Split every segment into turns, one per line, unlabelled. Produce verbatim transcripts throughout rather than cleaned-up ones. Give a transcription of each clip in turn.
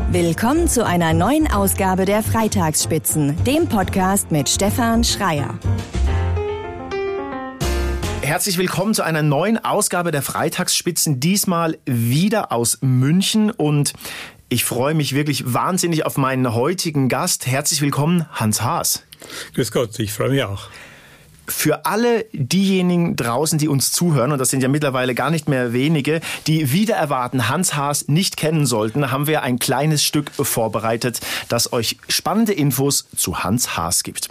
Willkommen zu einer neuen Ausgabe der Freitagsspitzen, dem Podcast mit Stefan Schreier.
Herzlich willkommen zu einer neuen Ausgabe der Freitagsspitzen, diesmal wieder aus München, und ich freue mich wirklich wahnsinnig auf meinen heutigen Gast. Herzlich willkommen, Hans Haas.
Grüß Gott, ich freue mich auch.
Für alle diejenigen draußen, die uns zuhören, und das sind ja mittlerweile gar nicht mehr wenige, die wieder erwarten, Hans Haas nicht kennen sollten, haben wir ein kleines Stück vorbereitet, das euch spannende Infos zu Hans Haas gibt.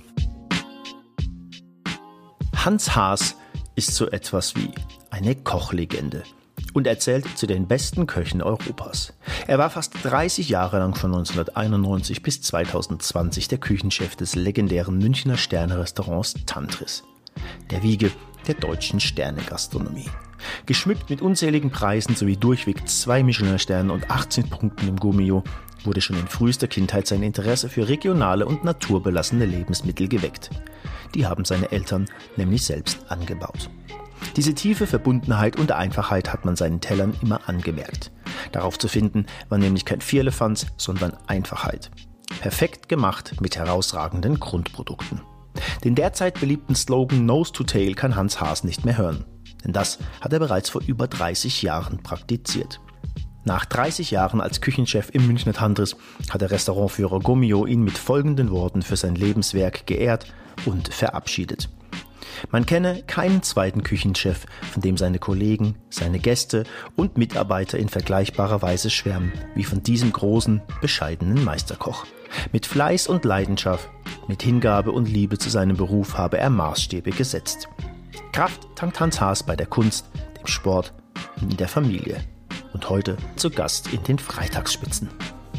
Hans Haas ist so etwas wie eine Kochlegende und er zählt zu den besten Köchen Europas. Er war fast dreißig Jahre lang von neunzehnhunderteinundneunzig bis zweitausendzwanzig der Küchenchef des legendären Münchner Sterne-Restaurants Tantris, der Wiege der deutschen Sternegastronomie. Geschmückt mit unzähligen Preisen sowie durchweg zwei Michelin-Sternen und achtzehn Punkten im Gourmillot wurde schon in frühester Kindheit sein Interesse für regionale und naturbelassene Lebensmittel geweckt. Die haben seine Eltern nämlich selbst angebaut. Diese tiefe Verbundenheit und Einfachheit hat man seinen Tellern immer angemerkt. Darauf zu finden war nämlich kein Vierlefanz, sondern Einfachheit. Perfekt gemacht mit herausragenden Grundprodukten. Den derzeit beliebten Slogan Nose to Tail kann Hans Haas nicht mehr hören. Denn das hat er bereits vor über dreißig Jahren praktiziert. Nach dreißig Jahren als Küchenchef im Münchner Tantris hat der Restaurantführer Gourmillot ihn mit folgenden Worten für sein Lebenswerk geehrt und verabschiedet. Man kenne keinen zweiten Küchenchef, von dem seine Kollegen, seine Gäste und Mitarbeiter in vergleichbarer Weise schwärmen, wie von diesem großen, bescheidenen Meisterkoch. Mit Fleiß und Leidenschaft, mit Hingabe und Liebe zu seinem Beruf habe er Maßstäbe gesetzt. Kraft tankt Hans Haas bei der Kunst, dem Sport und in der Familie. Und heute zu Gast in den Freitagsspitzen.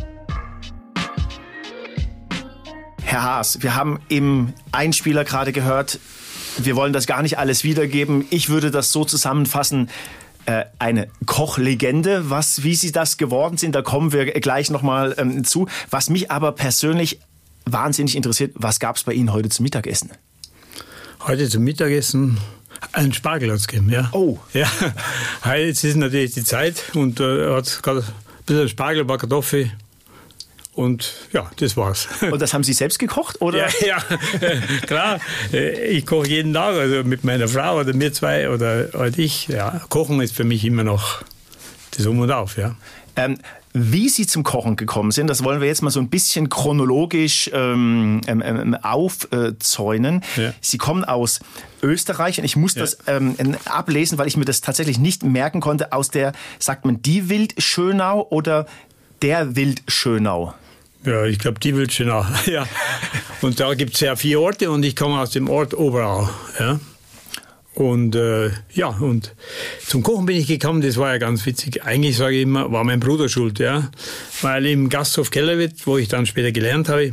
Herr Haas, wir haben im Einspieler gerade gehört, wir wollen das gar nicht alles wiedergeben. Ich würde das so zusammenfassen, äh, eine Kochlegende. Was, wie Sie das geworden sind, da kommen wir gleich nochmal ähm, zu. Was mich aber persönlich wahnsinnig interessiert, was gab es bei Ihnen heute zum Mittagessen?
Heute zum Mittagessen einen Spargel hat's gegeben, ja.
Oh.
Ja, jetzt ist natürlich die Zeit und äh, hat gerade ein bisschen Spargel, ein paar Kartoffeln. Und ja, das war's.
Und das haben Sie selbst gekocht, oder?
Ja, ja, klar. Ich koche jeden Tag, also mit meiner Frau oder mir zwei oder halt ich. Ja, Kochen ist für mich immer noch das Um und Auf, ja.
Ähm, wie Sie zum Kochen gekommen sind, das wollen wir jetzt mal so ein bisschen chronologisch ähm, ähm, aufzäunen. Ja. Sie kommen aus Österreich und ich muss ja. das ähm, ablesen, weil ich mir das tatsächlich nicht merken konnte. Aus der, sagt man die Wildschönau oder der Wildschönau?
Ja, ich glaube, die Wildschönau. Ja. Und da gibt es ja vier Orte und ich komme aus dem Ort Oberau. Ja. Und äh, ja, und zum Kochen bin ich gekommen, das war ja ganz witzig. Eigentlich sage ich immer, war mein Bruder schuld, ja. Weil im Gasthof Kellerwirt, wo ich dann später gelernt habe,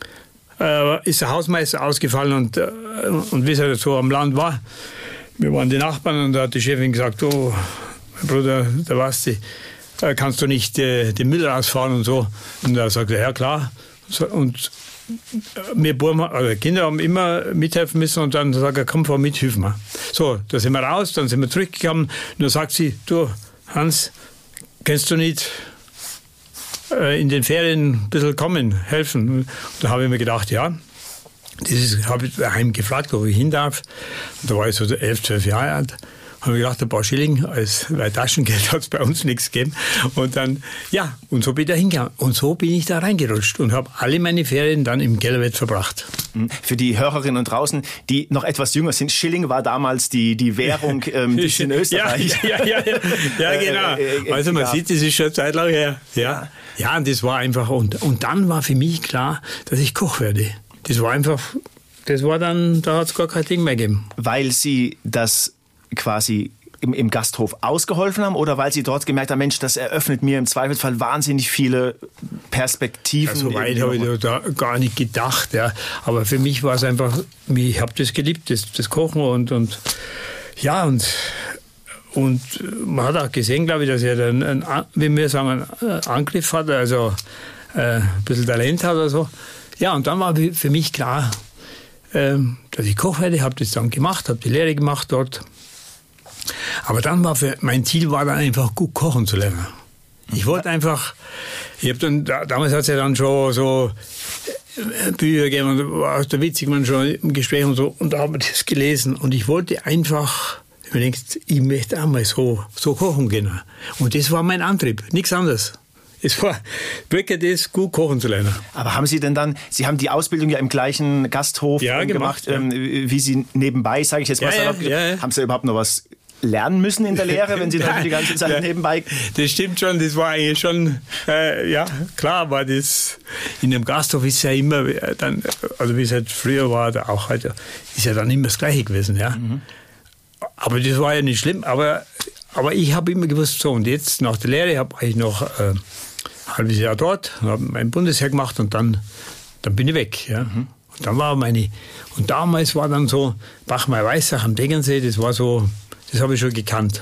äh, ist der Hausmeister ausgefallen und, äh, und wie es halt so am Land war, wir waren die Nachbarn und da hat die Chefin gesagt, oh, mein Bruder, da warst du, kannst du nicht äh, den Müll rausfahren und so. Und da sagte er, ja klar. Und wir Buben, also Kinder haben immer mithelfen müssen und dann sagt er, komm, fahr mit, hilf mir. So, da sind wir raus, dann sind wir zurückgekommen und dann sagt sie, du Hans, kannst du nicht äh, in den Ferien ein bisschen kommen, helfen? Und da habe ich mir gedacht, ja. Das habe ich daheim gefragt, ob ich hin darf. Und da war ich so elf, zwölf Jahre alt. Habe ich gedacht, ein paar Schilling, als, weil Taschengeld hat es bei uns nichts gegeben. Und dann, ja, und so bin ich da hingegangen. Und so bin ich da reingerutscht und habe alle meine Ferien dann im Kellerwirt verbracht.
Für die Hörerinnen und draußen, die noch etwas jünger sind, Schilling war damals die, die Währung ähm, die in Österreich.
Ja, ja, ja, ja, ja genau. Also man ja. sieht, das ist schon eine Zeit lang her. Ja, ja, und das war einfach, und, und dann war für mich klar, dass ich Koch werde. Das war einfach, das war dann, da hat es gar kein Ding mehr gegeben.
Weil Sie das quasi im, im Gasthof ausgeholfen haben oder weil Sie dort gemerkt haben, Mensch, das eröffnet mir im Zweifelsfall wahnsinnig viele Perspektiven?
Ja, so weit habe ich da gar nicht gedacht. Ja. Aber für mich war es einfach, ich habe das geliebt, das, das Kochen und, und ja, und, und man hat auch gesehen, glaube ich, dass er dann, einen, wie wir sagen, einen Angriff hat, also äh, ein bisschen Talent hat oder so. Ja, und dann war für mich klar, äh, dass ich Koch werde, habe das dann gemacht, habe die Lehre gemacht dort. Aber dann war für, mein Ziel war dann einfach gut kochen zu lernen. Ich wollte einfach, ich habe dann, damals hat es ja dann schon so Bücher gegeben, und war aus der Witzigmann schon im Gespräch und so, und da habe ich das gelesen und ich wollte einfach, ich mir denkt, ich möchte auch mal so, so kochen gehen. Und das war mein Antrieb, nichts anderes. Es war wirklich das, gut kochen zu lernen.
Aber haben Sie denn dann, Sie haben die Ausbildung ja im gleichen Gasthof
ja,
gemacht,
gemacht ja.
ähm, wie Sie nebenbei, sage ich jetzt mal,
ja, ja, ja.
haben Sie überhaupt noch was lernen müssen in der Lehre, wenn Sie dann die ganze Zeit ja, nebenbei...
Das stimmt schon, das war eigentlich schon, äh, ja, klar, war das, in dem Gasthof ist ja immer, dann, also wie es halt früher war, auch heute, ist ja dann immer das Gleiche gewesen, ja. Mhm. Aber das war ja nicht schlimm, aber, aber ich habe immer gewusst, so, und jetzt nach der Lehre habe ich noch äh, ein halbes Jahr dort, habe mein Bundesheer gemacht und dann, dann bin ich weg, ja. Mhm. Und dann war meine, und damals war dann so, Bachmeier-Weissach am Degernsee, das war so, das habe ich schon gekannt.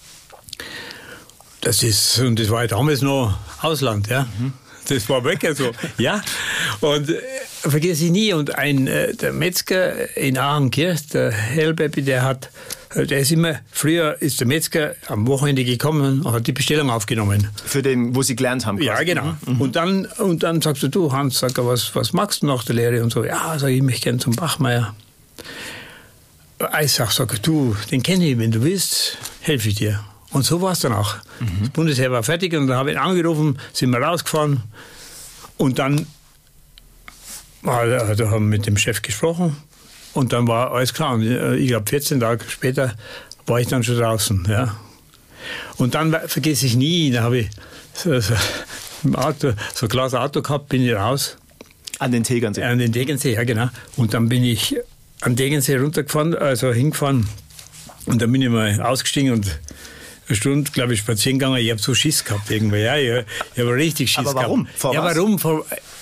Das ist, und das war ja damals noch Ausland, ja. Mhm. Das war wirklich so, ja. Und äh, vergesse ich nie. Und ein, äh, der Metzger in Aachenkirch, der Hellbeppi, der hat, äh, der ist immer, früher ist der Metzger am Wochenende gekommen und hat die Bestellung aufgenommen.
Für den, wo Sie gelernt haben? Quasi.
Ja, genau.
Mhm.
Und dann, und dann sagst du, du Hans, sag, was, was magst du nach der Lehre? Und so, ja, sag ich, ich möchte gerne zum Bachmeier. Ich sag, sag, du, den kenne ich, wenn du willst, helfe ich dir. Und so war es dann auch. Mhm. Das Bundesheer war fertig und dann habe ich ihn angerufen, sind wir rausgefahren und dann also haben wir mit dem Chef gesprochen und dann war alles klar. Und ich glaube, vierzehn Tage später war ich dann schon draußen. Ja. Und dann vergesse ich nie, da habe ich so, so, im Auto, so ein Glas Auto gehabt, bin ich raus.
An den Tegernsee?
An den Tegernsee, ja genau. Und dann bin ich an den Tegernsee runtergefahren, also hingefahren und dann bin ich mal ausgestiegen und eine Stunde, glaube ich, spazieren gegangen. Ich habe so Schiss gehabt irgendwie. Ja, ich, ich habe richtig Schiss
Aber warum?
gehabt.
Vor
ja,
was?
warum? Vor,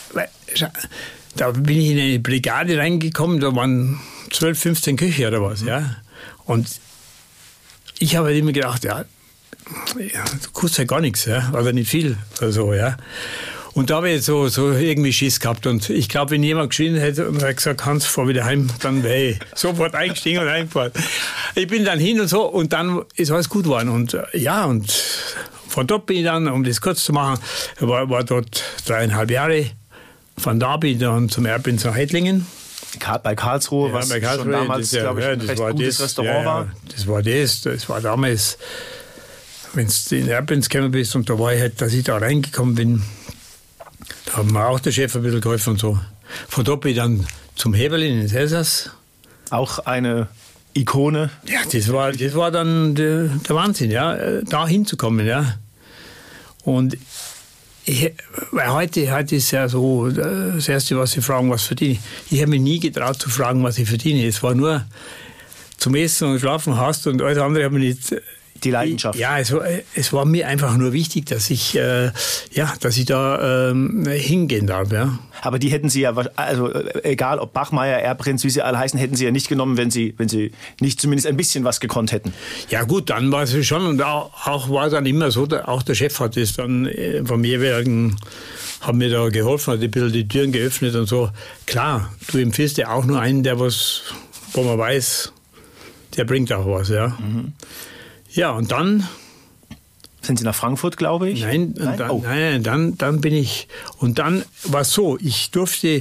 da bin ich in eine Brigade reingekommen, da waren zwölf, fünfzehn Köche oder was. Ja. Und ich habe halt immer gedacht, ja, ja du kostet ja gar nichts, ja, oder nicht viel oder so, ja. Und da habe ich so, so irgendwie Schiss gehabt. Und ich glaube, wenn jemand geschrien hätte und hat gesagt, Hans, fahr wieder heim, dann wäre ich sofort eingestiegen und reingefahren. Ich bin dann hin und so und dann ist alles gut geworden. Und ja, und von dort bin ich dann, um das kurz zu machen, war, war dort dreieinhalb Jahre. Von da bin ich dann zum Erbprinz nach Hedlingen.
Bei Karlsruhe, was
ja, bei Karlsruhe,
schon damals,
das,
glaube ich,
ja,
ein
das
recht
war
gutes
das,
Restaurant
ja,
war.
Das war das, das war damals, wenn du in Erbprinz gekommen bist und da war ich halt, dass ich da reingekommen bin, da hat mir auch der Chef ein bisschen geholfen und so. Von dort bin ich dann zum Heberlin ins Elsass.
Auch eine Ikone.
Ja, das war, das war dann der, der Wahnsinn, ja, da hinzukommen, ja. Und ich, weil heute, heute ist ja so, das Erste, was sie fragen, was verdiene ich. Ich habe mich nie getraut zu fragen, was ich verdiene. Es war nur zum Essen und Schlafen hast und alles andere habe ich nicht.
Die Leidenschaft.
Ja, es war, es war mir einfach nur wichtig, dass ich, äh, ja, dass ich da ähm, hingehen darf. Ja.
Aber die hätten Sie ja, also egal ob Bachmeier, Erbprinz, wie sie alle heißen, hätten Sie ja nicht genommen, wenn Sie, wenn Sie nicht zumindest ein bisschen was gekonnt hätten.
Ja gut, dann war es schon und auch, auch war dann immer so, auch der Chef hat es dann vom jeweiligen, haben mir da geholfen, hat ein bisschen die Türen geöffnet und so. Klar, du empfiehlst ja auch nur einen, der was, wo man weiß, der bringt auch was, ja. Mhm. Ja, und dann...
Sind Sie nach Frankfurt, glaube ich?
Nein,
nein?
Dann,
oh.
nein, dann, dann bin ich... Und dann war es so, ich durfte...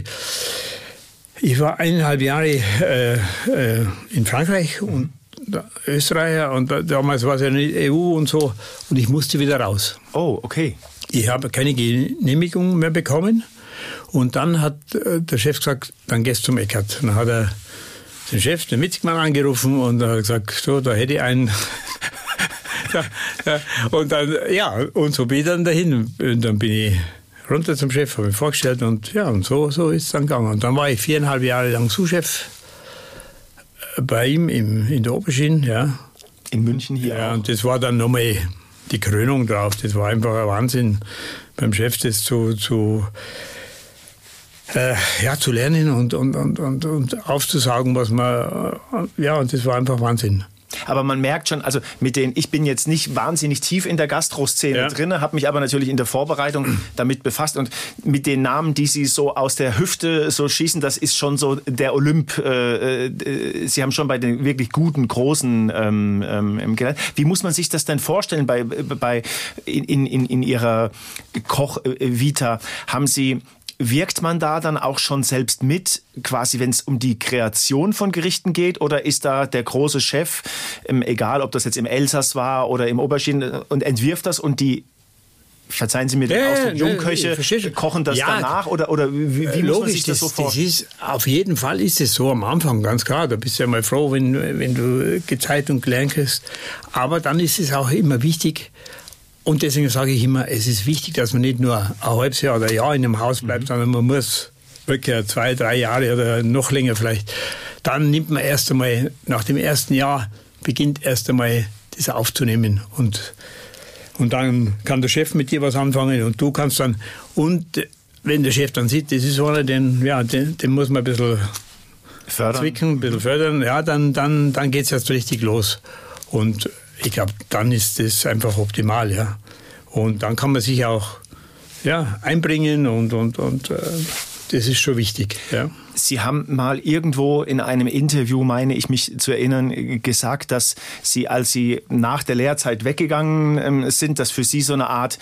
Ich war eineinhalb Jahre äh, äh, in Frankreich und Österreicher und damals war es ja eine E U und so und ich musste wieder raus.
Oh, okay.
Ich habe keine Genehmigung mehr bekommen und dann hat äh, der Chef gesagt, dann gehst du zum Eckert. Dann hat er den Chef, den Witzigmann, angerufen und hat gesagt, so, da hätte ich einen... ja, ja. Und dann, ja, und so bin ich dann dahin. Und dann bin ich runter zum Chef, habe mich vorgestellt und ja, und so, so ist es dann gegangen. Und dann war ich viereinhalb Jahre lang Sous-Chef bei ihm im, in der Aubergine, ja.
In München hier
ja,
auch.
Und das war dann nochmal die Krönung drauf. Das war einfach ein Wahnsinn, beim Chef das zu, zu Äh, ja, zu lernen und, und, und, und, und aufzusaugen, was man, äh, ja, und das war einfach Wahnsinn.
Aber man merkt schon, also mit den, ich bin jetzt nicht wahnsinnig tief in der Gastroszene ja. drin, habe mich aber natürlich in der Vorbereitung damit befasst und mit den Namen, die Sie so aus der Hüfte so schießen, das ist schon so der Olymp. Äh, äh, Sie haben schon bei den wirklich guten, großen ähm, ähm, gelernt. Wie muss man sich das denn vorstellen bei, bei in, in, in Ihrer Koch-Vita? Haben Sie Wirkt man da dann auch schon selbst mit, quasi wenn es um die Kreation von Gerichten geht? Oder ist da der große Chef, ähm, egal ob das jetzt im Elsass war oder im Aubergine, und entwirft das und die, verzeihen Sie mir den
ja,
Ausdruck,
ja,
Jungköche kochen das ja, danach? Oder, oder wie, wie
logisch,
muss man sich das,
das
so vorstellen?
Das ist, auf jeden Fall ist es so am Anfang, ganz klar. Da bist du ja mal froh, wenn, wenn du gezeigt und gelernt kriegst. Aber dann ist es auch immer wichtig, und deswegen sage ich immer, es ist wichtig, dass man nicht nur ein halbes Jahr oder ein Jahr in einem Haus bleibt, mhm. sondern man muss wirklich zwei, drei Jahre oder noch länger vielleicht. Dann nimmt man erst einmal, nach dem ersten Jahr, beginnt erst einmal das aufzunehmen. Und, und dann kann der Chef mit dir was anfangen und du kannst dann, und wenn der Chef dann sieht, das ist einer, den, ja, den, den muss man ein bisschen fördern. zwicken, ein bisschen fördern, ja, dann, dann, dann geht es erst richtig los. Und ich glaube, dann ist das einfach optimal, ja. Und dann kann man sich auch ja, einbringen und, und, und äh, das ist schon wichtig, ja.
Sie haben mal irgendwo in einem Interview, meine ich mich zu erinnern, gesagt, dass Sie, als Sie nach der Lehrzeit weggegangen sind, dass für Sie so eine Art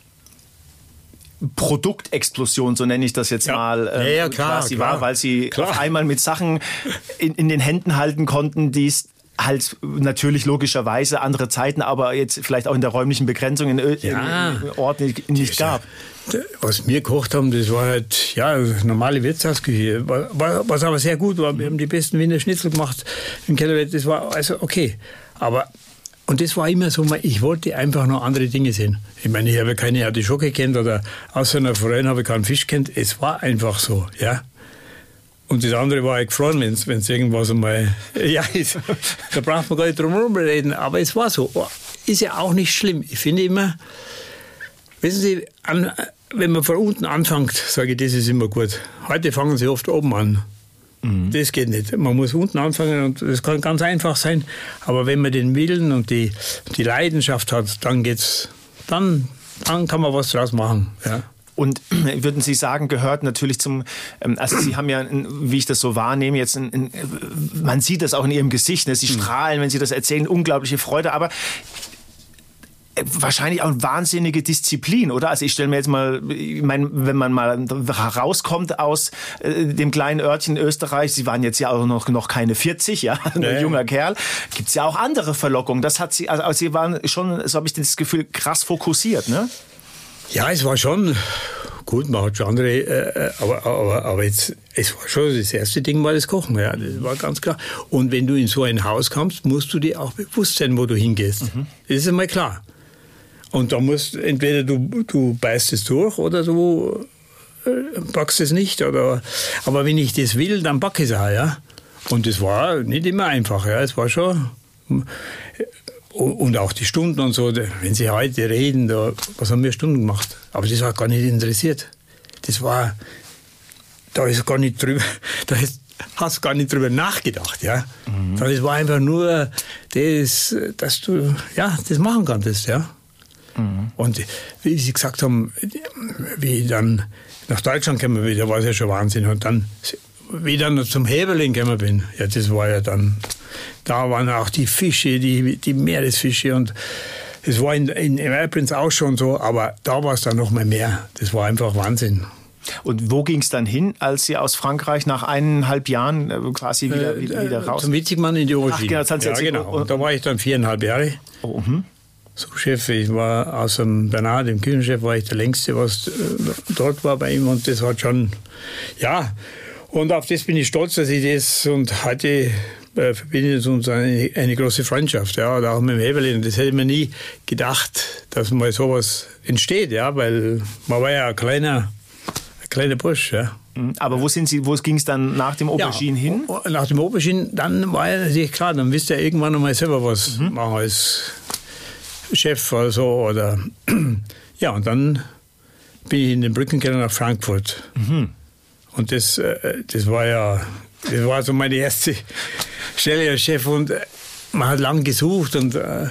Produktexplosion, so nenne ich das jetzt ja. mal, äh,
ja, ja, klar,
quasi
klar.
war, weil Sie
klar.
auf einmal mit Sachen in, in den Händen halten konnten, die es halt natürlich logischerweise andere Zeiten, aber jetzt vielleicht auch in der räumlichen Begrenzung in, ja. in, in Orten nicht, nicht gab.
Was wir gekocht haben, das war halt ja normale Wirtshausküche, was aber sehr gut war. Wir haben die besten Wiener Schnitzel gemacht im Keller. Das war also okay. Aber und das war immer so, ich wollte einfach noch andere Dinge sehen. Ich meine, ich habe keine Artischocke kennt oder außer einer Forelle habe ich keinen Fisch kennt. Es war einfach so, ja. Und das andere war ja gefroren, wenn es irgendwas einmal, ja, ist, da braucht man gar nicht drum herum reden, aber es war so. Ist ja auch nicht schlimm. Ich finde immer, wissen Sie, an, wenn man von unten anfängt, sage ich, das ist immer gut. Heute fangen Sie oft oben an. Mhm. Das geht nicht. Man muss unten anfangen und das kann ganz einfach sein. Aber wenn man den Willen und die, die Leidenschaft hat, dann geht's, dann, dann kann man was draus machen, ja.
Und würden Sie sagen, gehört natürlich zum, also Sie haben ja, wie ich das so wahrnehme, jetzt, ein, ein, man sieht das auch in Ihrem Gesicht, ne? Sie strahlen, wenn Sie das erzählen, unglaubliche Freude, aber wahrscheinlich auch eine wahnsinnige Disziplin, oder? Also ich stelle mir jetzt mal, ich meine, wenn man mal rauskommt aus äh, dem kleinen Örtchen Österreich, Sie waren jetzt ja auch noch, noch keine vierzig, ja, ein nee. junger Kerl, gibt's ja auch andere Verlockungen. Das hat Sie, also Sie waren schon, so habe ich das Gefühl, krass fokussiert, ne?
Ja, es war schon gut, man hat schon andere, äh, aber, aber, aber jetzt, es war schon das erste Ding war das Kochen, ja, das war ganz klar. Und wenn du in so ein Haus kommst, musst du dir auch bewusst sein, wo du hingehst. Mhm. Das ist einmal klar. Und da musst entweder du, du beißt es durch oder du äh, backst es nicht. Oder, aber wenn ich das will, dann backe ich es auch, ja. Und das war nicht immer einfach, ja, es war schon... Und auch die Stunden und so, wenn Sie heute reden, da, was haben wir Stunden gemacht? Aber das hat gar nicht interessiert. Das war, da ist gar nicht drüber, da ist, hast gar nicht drüber nachgedacht, ja. Mhm. Das war einfach nur das, dass du, ja, das machen konntest, ja. Mhm. Und wie Sie gesagt haben, wie ich dann nach Deutschland gekommen bin, da war es ja schon Wahnsinn. Und dann, wie ich dann zum Heberling gekommen bin, ja, das war ja dann, da waren auch die Fische, die, die Meeresfische und es war in, in Erprinz auch schon so, aber da war es dann noch mal mehr. Das war einfach Wahnsinn.
Und wo ging es dann hin, als Sie aus Frankreich nach eineinhalb Jahren quasi wieder, äh, wieder, wieder raus?
Zum Witzigmann in die Aubergine.
Ach, genau,
ja, genau. Und da war ich dann viereinhalb Jahre. Oh, mhm. So Chef, ich war aus dem Bernard, dem Küchenchef, war ich der längste, was äh, dort war bei ihm und das hat schon, ja, und auf das bin ich stolz, dass ich das und heute äh, verbindet uns eine, eine große Freundschaft, ja, und auch mit dem Heberlin. Das hätte man nie gedacht, dass mal sowas entsteht, ja, weil man war ja ein kleiner, ein kleiner Bursch, ja.
Aber wo sind Sie, wo ging es dann nach dem Aubergine ja, hin?
Nach dem Aubergine, dann war ja natürlich klar, dann wisst ihr irgendwann einmal selber was mhm. machen als Chef oder so, oder, ja, und dann bin ich in den Brückenkeller nach Frankfurt. Mhm. Und das, das war ja, das war so meine erste Stelle als Chef. Und man hat lang gesucht und äh,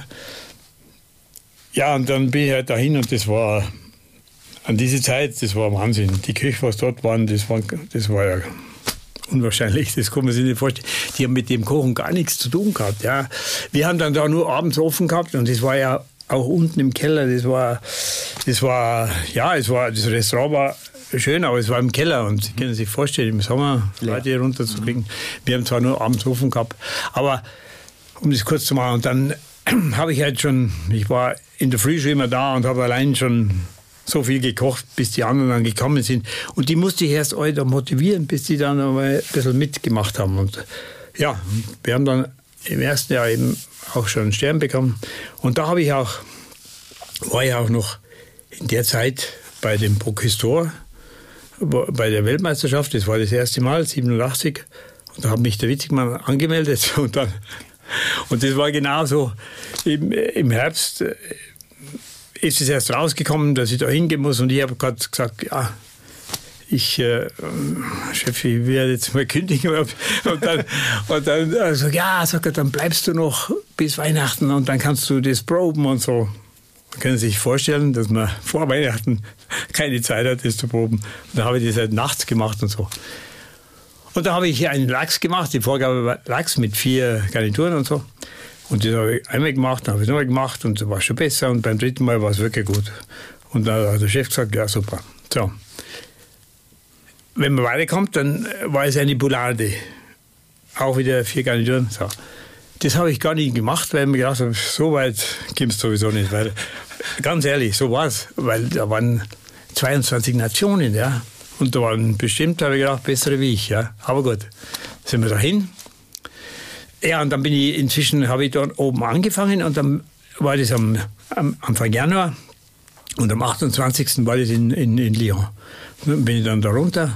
ja, und dann bin ich halt dahin und das war an diese Zeit, das war Wahnsinn. Die Köche, was dort waren, das war, das war ja unwahrscheinlich, das kann man sich nicht vorstellen. Die haben mit dem Kochen gar nichts zu tun gehabt. Ja. Wir haben dann da nur abends offen gehabt und das war ja auch unten im Keller, das war, das war, ja, es war, das Restaurant war schön, aber es war im Keller und Sie können sich vorstellen, im Sommer Leute hier runterzukriegen. Wir haben zwar nur abends offen gehabt, aber um das kurz zu machen, und dann habe ich halt schon, ich war in der Früh schon immer da und habe allein schon so viel gekocht, bis die anderen dann gekommen sind. Und die musste ich erst alle motivieren, bis die dann mal ein bisschen mitgemacht haben. Und ja, wir haben dann im ersten Jahr eben auch schon einen Stern bekommen. Und da habe ich auch, war ich auch noch in der Zeit bei dem Bocuse d'Or, bei der Weltmeisterschaft. Das war das erste Mal, siebenundachtzig. Und da hat mich der Witzigmann angemeldet. Und dann Und das war genauso im, im Herbst ist es erst rausgekommen, dass ich da hingehen muss. Und ich habe gerade gesagt, ja, ich, äh, Chef, ich werde jetzt mal kündigen. Und dann, und dann also, ja, sagt er, dann bleibst du noch bis Weihnachten und dann kannst du das proben und so. Man kann sich vorstellen, dass man vor Weihnachten keine Zeit hat, das zu proben. Und dann habe ich das halt nachts gemacht und so. Und da habe ich einen Lachs gemacht, die Vorgabe war Lachs mit vier Garnituren und so. Und das habe ich einmal gemacht, dann habe ich es nochmal gemacht und es war schon besser. Und beim dritten Mal war es wirklich gut. Und dann hat der Chef gesagt, ja super. So. Wenn man weiterkommt, dann war es eine Boulade. Auch wieder vier Garnituren. So. Das habe ich gar nicht gemacht, weil ich mir gedacht habe, so weit kommt es sowieso nicht. Weil, ganz ehrlich, so war es. Weil da waren zweiundzwanzig Nationen, ja. Und da waren bestimmt, habe ich gedacht, bessere wie ich. Ja. Aber gut, sind wir dahin. Ja, und dann bin ich, inzwischen habe ich dort oben angefangen und dann war das am, am Anfang Januar und am achtundzwanzigsten war das in, in, in Lyon. Dann bin ich dann da runter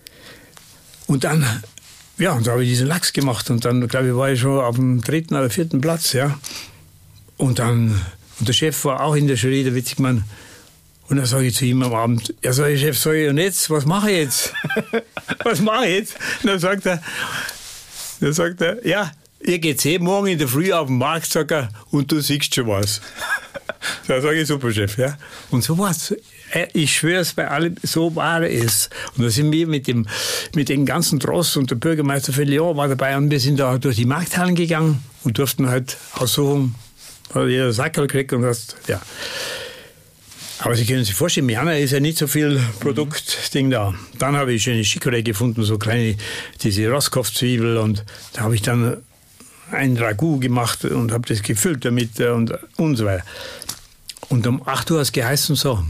und dann, ja, und da habe ich diesen Lachs gemacht und dann, glaube ich, war ich schon auf dem dritten oder vierten Platz, ja. Und dann, und der Chef war auch in der Jury, der Witzigmann. Und dann sage ich zu ihm am Abend, ja, sag ich, Chef, sag ich, und jetzt, was mache ich jetzt? Was mache ich jetzt? Und dann sagt er, dann sagt er, ja, ihr geht eh morgen in der Früh auf den Markt, sagt er, und du siehst schon was. Da sage ich, super, Chef, ja. Und so war's. Ich schwöre es bei allem, so war es. Und da sind wir mit dem, mit dem ganzen Tross und der Bürgermeister von Lyon war dabei und wir sind da durch die Markthallen gegangen und durften halt aussuchen, hat jeder Sackerl gekriegt und hast, ja. Aber Sie können sich vorstellen, in Jana ist ja nicht so viel Produktding da. Dann habe ich schöne Chicorée gefunden, so kleine, diese Roscoff-Zwiebel und da habe ich dann ein Ragout gemacht und habe das gefüllt damit und, und so weiter. Und um acht Uhr hat es geheißen, so,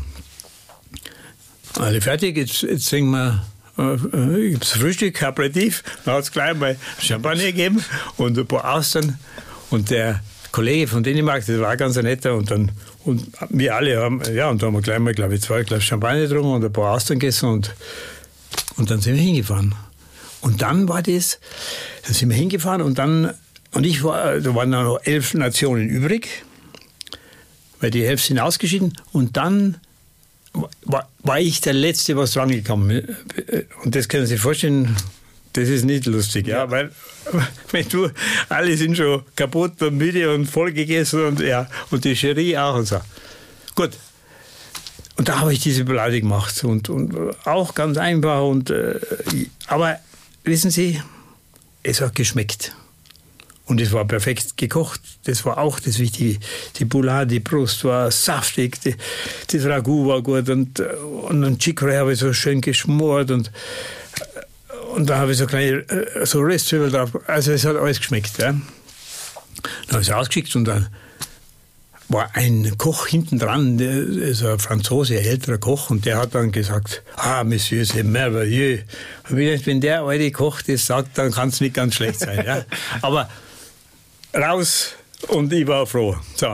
alle fertig, jetzt, jetzt trinken wir, äh, gibt's Frühstück, Aperitif, dann hat es gleich mal Champagner gegeben und ein paar Austern und der Kollege von Dänemark, das war ganz ein netter und dann, und wir alle haben, ja, und da haben wir gleich mal, glaube ich, zwei Glas Champagner getrunken und ein paar Austern gegessen und, und dann sind wir hingefahren. Und dann war das, dann sind wir hingefahren und dann, und ich war, da waren noch elf Nationen übrig, weil die Hälfte sind ausgeschieden und dann war, war ich der Letzte, was drangekommen. Und das können Sie sich vorstellen, das ist nicht lustig, ja, ja, weil wenn du, alle sind schon kaputt und müde und voll gegessen und ja, und die Jury auch und so. Gut. Und da habe ich diese Boulade gemacht und, und auch ganz einfach und äh, aber wissen Sie, es hat geschmeckt. Und es war perfekt gekocht. Das war auch das Wichtige. Die Boulade, die Brust war saftig, die, das Ragout war gut und, und ein Chicorée habe ich so schön geschmort und Und da habe ich so kleine so Röstzwiebeln drauf. Also es hat alles geschmeckt. Ja. Dann habe ich es ausgeschickt und dann war ein Koch hinten dran, der ist ein Franzose, ein älterer Koch, und der hat dann gesagt, ah, Monsieur, c'est merveilleux. Und wenn der alte Koch das sagt, dann kann es nicht ganz schlecht sein. Ja. Aber raus und ich war froh. So.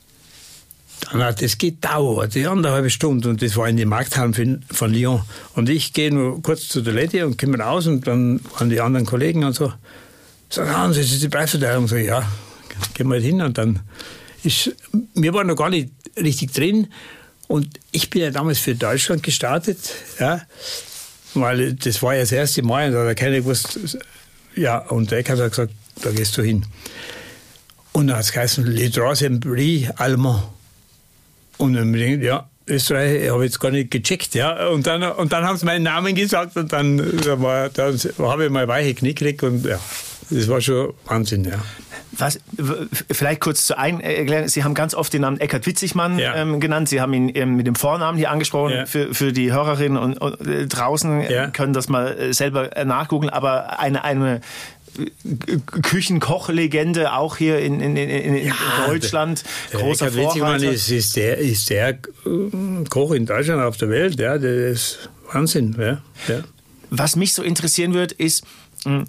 Dann hat es gedauert, die anderthalbe Stunde, und das war in den Markthallen von, von Lyon. Und ich gehe nur kurz zu der Toilette und komme raus und dann waren die anderen Kollegen und so. Sagen, Hans, das ist die Preisverteilung. So, ja, gehen wir halt hin. Und dann ist, wir waren noch gar nicht richtig drin. Und ich bin ja damals für Deutschland gestartet, ja, weil das war ja das erste Mal und da hat keiner gewusst, ja, und der Eckert hat gesagt, da gehst du hin. Und dann hat es geheißen, Le Troisième Prix Allemand. Und dann bin ich, ja, Österreich, ich habe jetzt gar nicht gecheckt, ja. Und dann, und dann haben sie meinen Namen gesagt und dann, dann, war, dann habe ich mal weiche Knie gekriegt und ja, das war schon Wahnsinn, ja.
Was, vielleicht kurz zu Erklären, Sie haben ganz oft den Namen Eckhard Witzigmann ja. ähm, genannt. Sie haben ihn ähm, mit dem Vornamen hier angesprochen. Ja. Für, für die Hörerinnen und, und äh, draußen ja. können das mal äh, selber äh, nachgoogeln. Aber eine, eine Küchenkochlegende auch hier in, in, in, in ja, Deutschland.
Der,
großer
Eckhard Witzigmann ist, ist, der, ist der Koch in Deutschland auf der Welt. Ja, das ist Wahnsinn. Ja. Ja.
Was mich so interessieren wird, ist... Mh,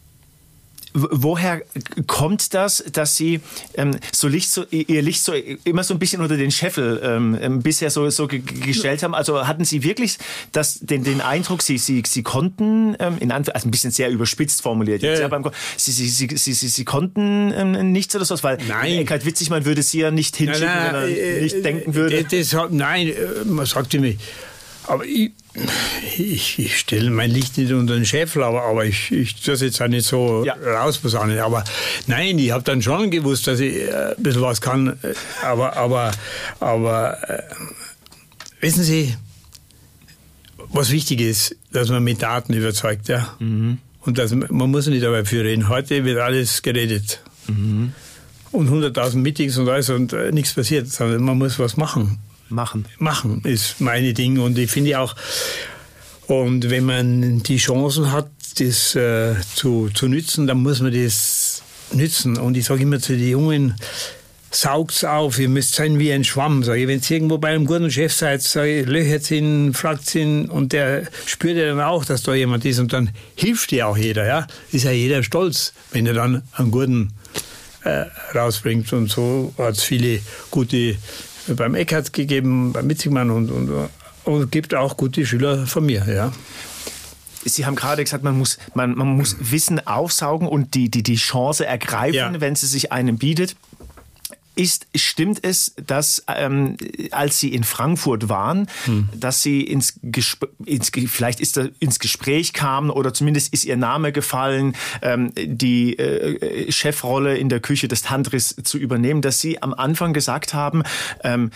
woher kommt das, dass Sie ähm, so Licht so, Ihr Licht so immer so ein bisschen unter den Scheffel ähm, bisher so, so ge- gestellt haben? Also hatten Sie wirklich das, den, den Eindruck, Sie, Sie, Sie konnten, ähm, in Anf- also ein bisschen sehr überspitzt formuliert, ja, ja. Beim Ko- Sie, Sie, Sie, Sie, Sie, Sie konnten ähm, nichts oder sowas, weil Eckhard Witzigmann würde Sie ja nicht hinschicken, nein, nein, wenn er äh, nicht äh, denken würde.
Das, das, nein, man sagte mir, aber ich, ich, ich stelle mein Licht nicht unter den Scheffel, aber, aber ich, ich das jetzt auch nicht so ja. rausposaunen. Aber nein, ich habe dann schon gewusst, dass ich äh, ein bisschen was kann. Aber, aber, aber äh, wissen Sie, was wichtig ist, dass man mit Daten überzeugt. Ja? Mhm. Und dass, man muss nicht dabei für reden. Heute wird alles geredet. Mhm. Und hunderttausend Meetings und alles und äh, nichts passiert, sondern man muss was machen.
Machen.
Machen ist meine Ding und ich finde auch, und wenn man die Chancen hat, das äh, zu, zu nützen, dann muss man das nützen. Und ich sage immer zu den Jungen, saugt's auf, ihr müsst sein wie ein Schwamm. Sag ich, wenn ihr irgendwo bei einem guten Chef seid, sage ich, löchert ihn, fragt ihn und der spürt ja dann auch, dass da jemand ist und dann hilft dir auch jeder. Ja? Ist ja jeder stolz, wenn er dann einen guten äh, rausbringt. Und so hat es viele gute beim Eckhard gegeben, beim Witzigmann und, und, und gibt auch gute Schüler von mir, ja.
Sie haben gerade gesagt, man muss, man, man muss Wissen aufsaugen und die, die, die Chance ergreifen, ja. wenn sie sich einem bietet. Ist, stimmt es, dass ähm, als Sie in Frankfurt waren, hm. dass Sie ins, Gesp- ins vielleicht ist das ins Gespräch kamen oder zumindest ist Ihr Name gefallen, ähm, die äh, Chefrolle in der Küche des Tantris zu übernehmen, dass Sie am Anfang gesagt haben, ähm,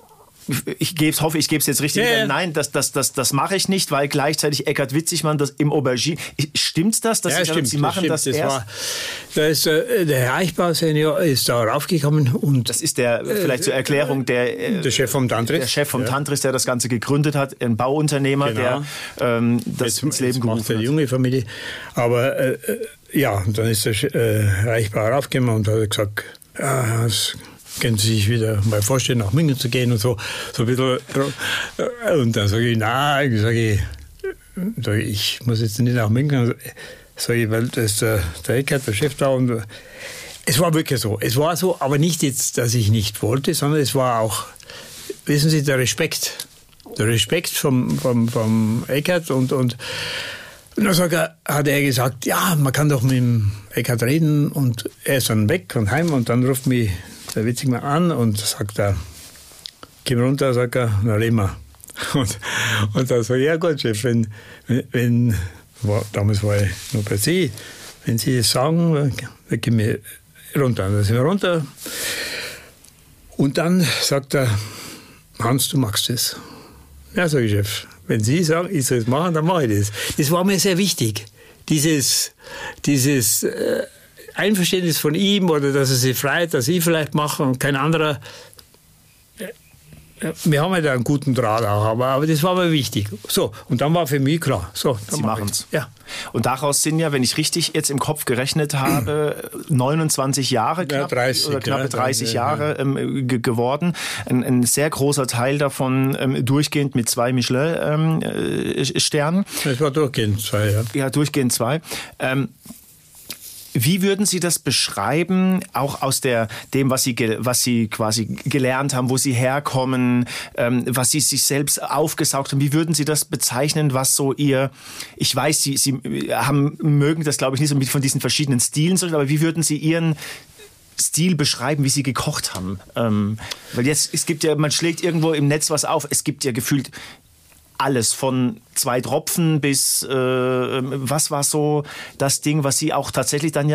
ich geb's, hoffe, ich gebe es jetzt richtig. Ja, ja. Nein, das, das, das, das mache ich nicht, weil gleichzeitig Eckhard Witzigmann das im Aubergine. Stimmt's das, dass
ja,
Sie,
stimmt,
Sie machen das,
das
erst?
War, da ist, äh, der Herr Eichbauer-Senior ist da raufgekommen und
das ist der, vielleicht zur Erklärung, der,
äh, der Chef vom Tantris.
Der Chef vom
ja.
Tantris, der das Ganze gegründet hat, ein Bauunternehmer, genau. der ähm, das jetzt, ins Leben gerufen hat.
Eine junge Familie. Aber äh, ja, dann ist der äh, Eichbauer raufgekommen und hat gesagt, ja, das können Sie sich wieder mal vorstellen, nach München zu gehen und so, so ein bisschen. Und dann sage ich, nein, sage ich, ich muss jetzt nicht nach München, sage ich, weil das ist der, der Eckhard, der Chef da. Und es war wirklich so. Es war so, aber nicht jetzt, dass ich nicht wollte, sondern es war auch, wissen Sie, der Respekt. Der Respekt vom, vom, vom Eckhard und, und Und dann sagt er, hat er gesagt, ja, man kann doch mit dem Eckhard reden und er ist dann weg und heim und dann ruft mich der Witzigmann an und sagt er, komm runter, sagt er, na reden wir. Und, und dann sage ich, ja gut, Chef, wenn, wenn war, damals war ich noch bei Sie, wenn Sie das sagen, dann gehen wir runter. Und dann sind wir runter und dann sagt er, Hans, du machst das. Ja, sage ich, Chef. Wenn Sie sagen, ich soll es machen, dann mache ich das. Das war mir sehr wichtig. Dieses, dieses äh, Einverständnis von ihm oder dass er sich freut, dass ich vielleicht mache und kein anderer. Wir haben ja da einen guten Draht auch, aber, aber das war mir wichtig. So, und dann war für mich klar. So,
Sie machen es. Ja. Und daraus sind ja, wenn ich richtig jetzt im Kopf gerechnet habe, neunundzwanzig Jahre, knapp, ja, dreißig, oder knappe ja, dreißig ja, Jahre ähm, g- geworden. Ein, ein sehr großer Teil davon ähm, durchgehend mit zwei Michelin-Sternen.
Ähm, es war durchgehend zwei, ja.
Ja, durchgehend zwei. Ähm, Wie würden Sie das beschreiben, auch aus der, dem, was Sie, was Sie quasi gelernt haben, wo Sie herkommen, ähm, was Sie sich selbst aufgesaugt haben? Wie würden Sie das bezeichnen, was so Ihr, ich weiß, Sie, Sie haben, mögen das, glaube ich, nicht so mit von diesen verschiedenen Stilen, aber wie würden Sie Ihren Stil beschreiben, wie Sie gekocht haben? Ähm, weil jetzt, es gibt ja, man schlägt irgendwo im Netz was auf, es gibt ja gefühlt alles, von zwei Tropfen bis, äh, was war so das Ding, was Sie auch tatsächlich dann ja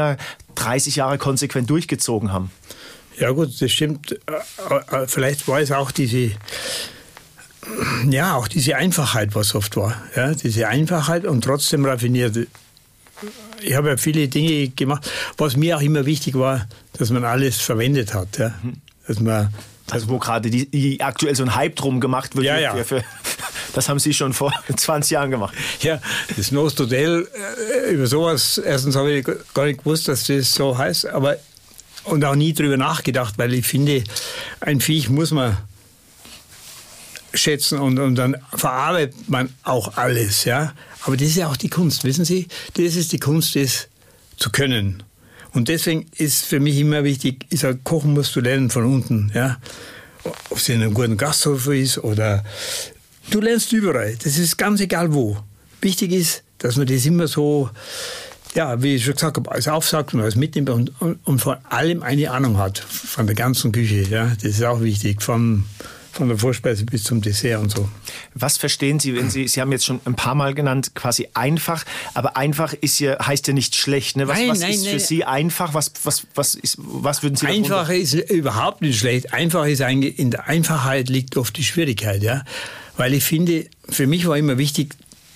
dreißig Jahre konsequent durchgezogen haben.
Ja gut, das stimmt. Vielleicht war es auch diese, ja, auch diese Einfachheit, was oft war. Ja, diese Einfachheit und trotzdem raffiniert. Ich habe ja viele Dinge gemacht, was mir auch immer wichtig war, dass man alles verwendet hat. Ja. Dass man,
also wo gerade die, die aktuell so ein Hype drum gemacht wird.
Ja, ja.
Für, für, das haben Sie schon vor zwanzig Jahren gemacht.
Ja, das Nost Hotel, über sowas, erstens habe ich gar nicht gewusst, dass das so heißt, aber und auch nie drüber nachgedacht, weil ich finde, ein Viech muss man schätzen und, und dann verarbeitet man auch alles, ja. Aber das ist ja auch die Kunst, wissen Sie? Das ist die Kunst, das zu können. Und deswegen ist für mich immer wichtig, ich sage, kochen musst du lernen von unten, ja. Ob es in einem guten Gasthof ist oder du lernst überall. Das ist ganz egal wo. Wichtig ist, dass man das immer so, ja, wie ich schon gesagt habe, alles aufsagt und alles mitnimmt und, und, und von allem eine Ahnung hat, von der ganzen Küche. Ja, das ist auch wichtig, von, von der Vorspeise bis zum Dessert und so.
Was verstehen Sie, wenn Sie, Sie haben jetzt schon ein paar Mal genannt, quasi einfach, aber einfach ist ja, heißt ja nicht schlecht. Ne? Was,
nein,
was
nein,
ist
nein.
für Sie einfach? Was, was, was, ist, was würden Sie
Einfach ist überhaupt nicht schlecht. Einfach ist eigentlich, in der Einfachheit liegt oft die Schwierigkeit, ja. Weil ich finde, für mich war immer wichtig,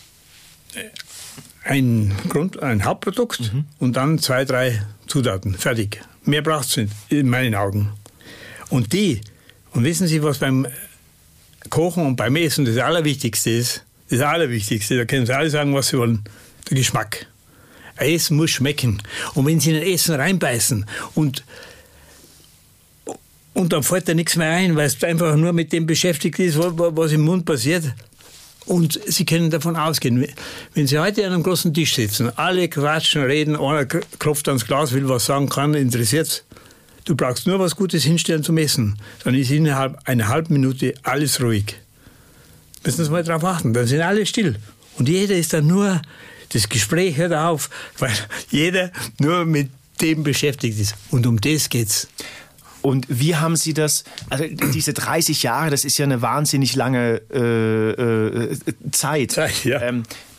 ein, Grund, ein Hauptprodukt mhm. und dann zwei, drei Zutaten. Fertig. Mehr braucht es nicht, in meinen Augen. Und die, und wissen Sie, was beim Kochen und beim Essen das Allerwichtigste ist? Das Allerwichtigste, da können Sie alle sagen, was Sie wollen. Der Geschmack. Essen muss schmecken. Und wenn Sie in ein Essen reinbeißen und, und dann fällt da nichts mehr ein, weil es einfach nur mit dem beschäftigt ist, was im Mund passiert. Und Sie können davon ausgehen, wenn Sie heute an einem großen Tisch sitzen, alle quatschen, reden, einer klopft ans Glas, will was sagen, kann, interessiert's. Du brauchst nur was Gutes hinstellen zum Essen. Dann ist innerhalb einer halben Minute alles ruhig. Müssen Sie mal drauf achten, dann sind alle still. Und jeder ist dann nur, das Gespräch hört auf, weil jeder nur mit dem beschäftigt ist. Und um das geht's.
Und wie haben Sie das, also diese dreißig Jahre, das ist ja eine wahnsinnig lange äh, äh, Zeit.
Zeit ja.
ähm,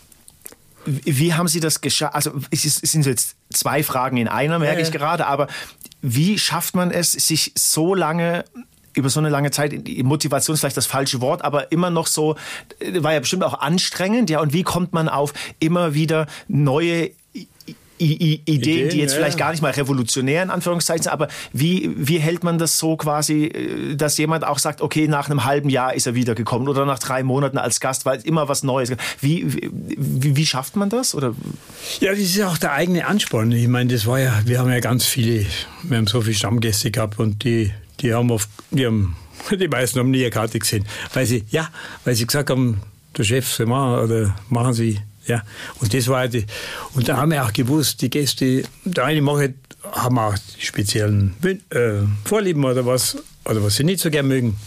wie haben Sie das geschafft? Also es sind jetzt zwei Fragen in einer, merke ja, ich ja. gerade, aber wie schafft man es, sich so lange, über so eine lange Zeit, Motivation ist vielleicht das falsche Wort, aber immer noch so, war ja bestimmt auch anstrengend, ja, und wie kommt man auf immer wieder neue I- I- Ideen, Ideen, die jetzt ja. vielleicht gar nicht mal revolutionär in Anführungszeichen sind, aber wie, wie hält man das so quasi, dass jemand auch sagt, okay, nach einem halben Jahr ist er wiedergekommen oder nach drei Monaten als Gast, weil immer was Neues. Wie, wie, wie schafft man das? Oder?
Ja, das ist auch der eigene Ansporn. Ich meine, das war ja, wir haben ja ganz viele, wir haben so viele Stammgäste gehabt und die, die haben oft, die haben, die meisten haben nie eine Karte gesehen, weil sie, ja, weil sie gesagt haben, der Chef soll machen oder machen Sie. Ja, und das war die, und da haben wir auch gewusst, die Gäste, der eine macht, haben auch die speziellen äh, Vorlieben oder was, oder was sie nicht so gern mögen.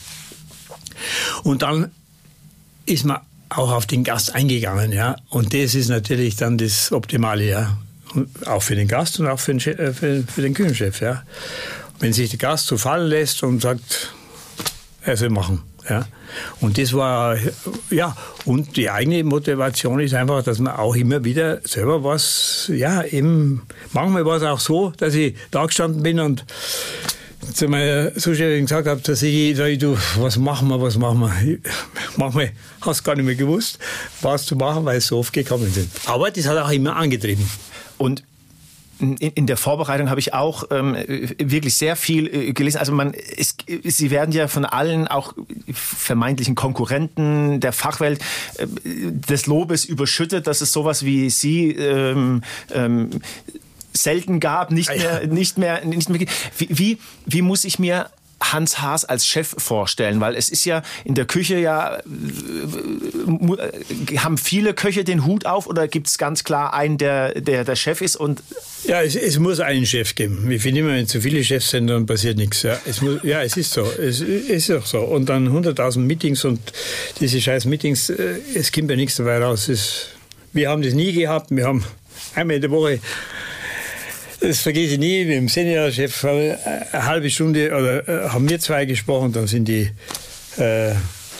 Und dann ist man auch auf den Gast eingegangen, ja, und das ist natürlich dann das Optimale, ja, und auch für den Gast und auch für den, Chef, für, für den Küchenchef, ja. Wenn sich der Gast so fallen lässt und sagt, er soll machen. Ja. Und das war, ja, und die eigene Motivation ist einfach, dass man auch immer wieder selber was, ja, eben, manchmal war es auch so, dass ich da gestanden bin und zu meiner Zuschauerin gesagt habe, dass ich, sag ich, du, was machen wir, was machen wir? Manchmal hast du gar nicht mehr gewusst, was zu machen, weil es so oft gekommen sind. Aber das hat auch immer angetrieben.
Und in der Vorbereitung habe ich auch ähm, wirklich sehr viel äh, gelesen. Also man, es, Sie werden ja von allen auch vermeintlichen Konkurrenten der Fachwelt äh, des Lobes überschüttet, dass es sowas wie Sie ähm, ähm, selten gab, nicht mehr, nicht mehr, nicht mehr. Wie, wie, wie muss ich mir Hans Haas als Chef vorstellen? Weil es ist ja in der Küche ja, äh, haben viele Köche den Hut auf oder gibt es ganz klar einen, der, der der Chef ist? Und
ja, es, es muss einen Chef geben. Ich finde immer, wenn zu viele Chefs sind, dann passiert nichts. Ja, es, muss, ja, es ist so. Es, es ist auch so. Und dann hunderttausend Meetings und diese scheiß Meetings, es kommt ja nichts dabei raus. Es, wir haben das nie gehabt. Wir haben einmal in der Woche, das vergesse ich nie, mit dem Seniorchef eine halbe Stunde, oder äh, haben wir zwei gesprochen, dann sind die, äh,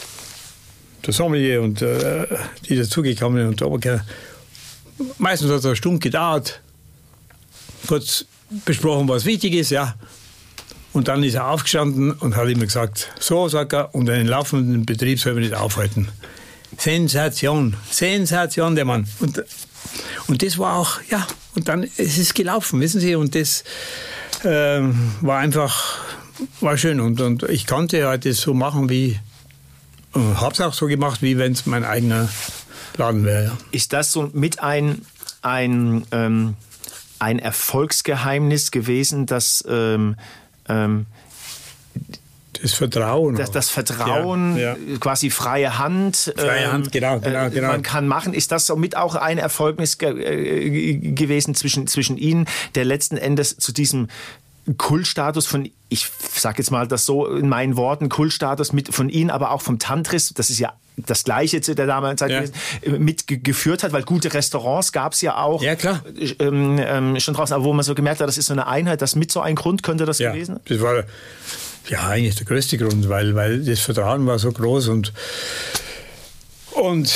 der Sommelier und äh, die dazugekommen und der Oberkellner. Meistens hat es eine Stunde gedauert. Kurz besprochen, was wichtig ist, ja. Und dann ist er aufgestanden und hat immer gesagt, so, sagt er, und einen laufenden Betrieb soll man nicht aufhalten. Sensation, Sensation, der Mann. Und, und das war auch, ja, und dann es ist gelaufen, wissen Sie, und das äh, war einfach, war schön. Und, und ich konnte halt das so machen, wie, äh, habe es auch so gemacht, wie wenn es mein eigener Laden wäre. Ja.
Ist das so mit ein, ein, ähm, ein Erfolgsgeheimnis gewesen, dass ähm, ähm,
das Vertrauen.
Das, das Vertrauen, ja, ja. quasi freie Hand.
Freie ähm, Hand, genau, genau, genau.
Man kann machen. Ist das somit auch ein Erfolgnis ge- äh, gewesen zwischen, zwischen Ihnen, der letzten Endes zu diesem Kultstatus von, ich sage jetzt mal das so in meinen Worten, Kultstatus mit von Ihnen, aber auch vom Tantris, das ist ja das Gleiche zu der damaligen Zeit ja. gewesen, mitgeführt hat, weil gute Restaurants gab es ja auch
ja, klar.
Ähm, ähm, schon draußen, aber wo man so gemerkt hat, das ist so eine Einheit, das mit so ein Grund könnte das
ja,
gewesen?
Das war ja eigentlich der größte Grund, weil, weil das Vertrauen war so groß und, und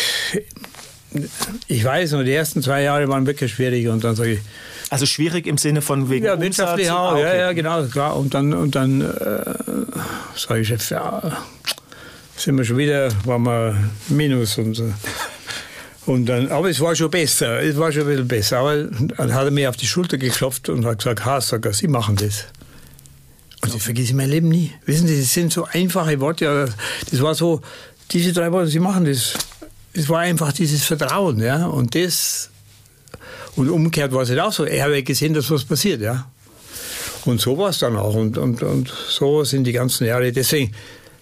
ich weiß noch, die ersten zwei Jahre waren wirklich schwierig und dann sage ich,
also schwierig im Sinne von wegen
ja, wirtschaftlich
Umsatz?
auch,
Ah, okay.
ja, ja, genau, klar. Und dann, und dann äh, sage ich, Chef, ja, sind wir schon wieder, waren wir Minus und so. Und dann, aber es war schon besser, es war schon ein bisschen besser. Aber dann hat er mir auf die Schulter geklopft und hat gesagt, ha, sag er, Sie machen das. Und das vergesse ich mein Leben nie. Wissen Sie, das sind so einfache Worte. Das war so, diese drei Worte, Sie machen das. Es war einfach dieses Vertrauen, ja. Und das, und umgekehrt war es halt auch so. Er hat ja gesehen, dass was passiert, ja. Und so war es dann auch. Und, und, und so sind die ganzen Jahre. Deswegen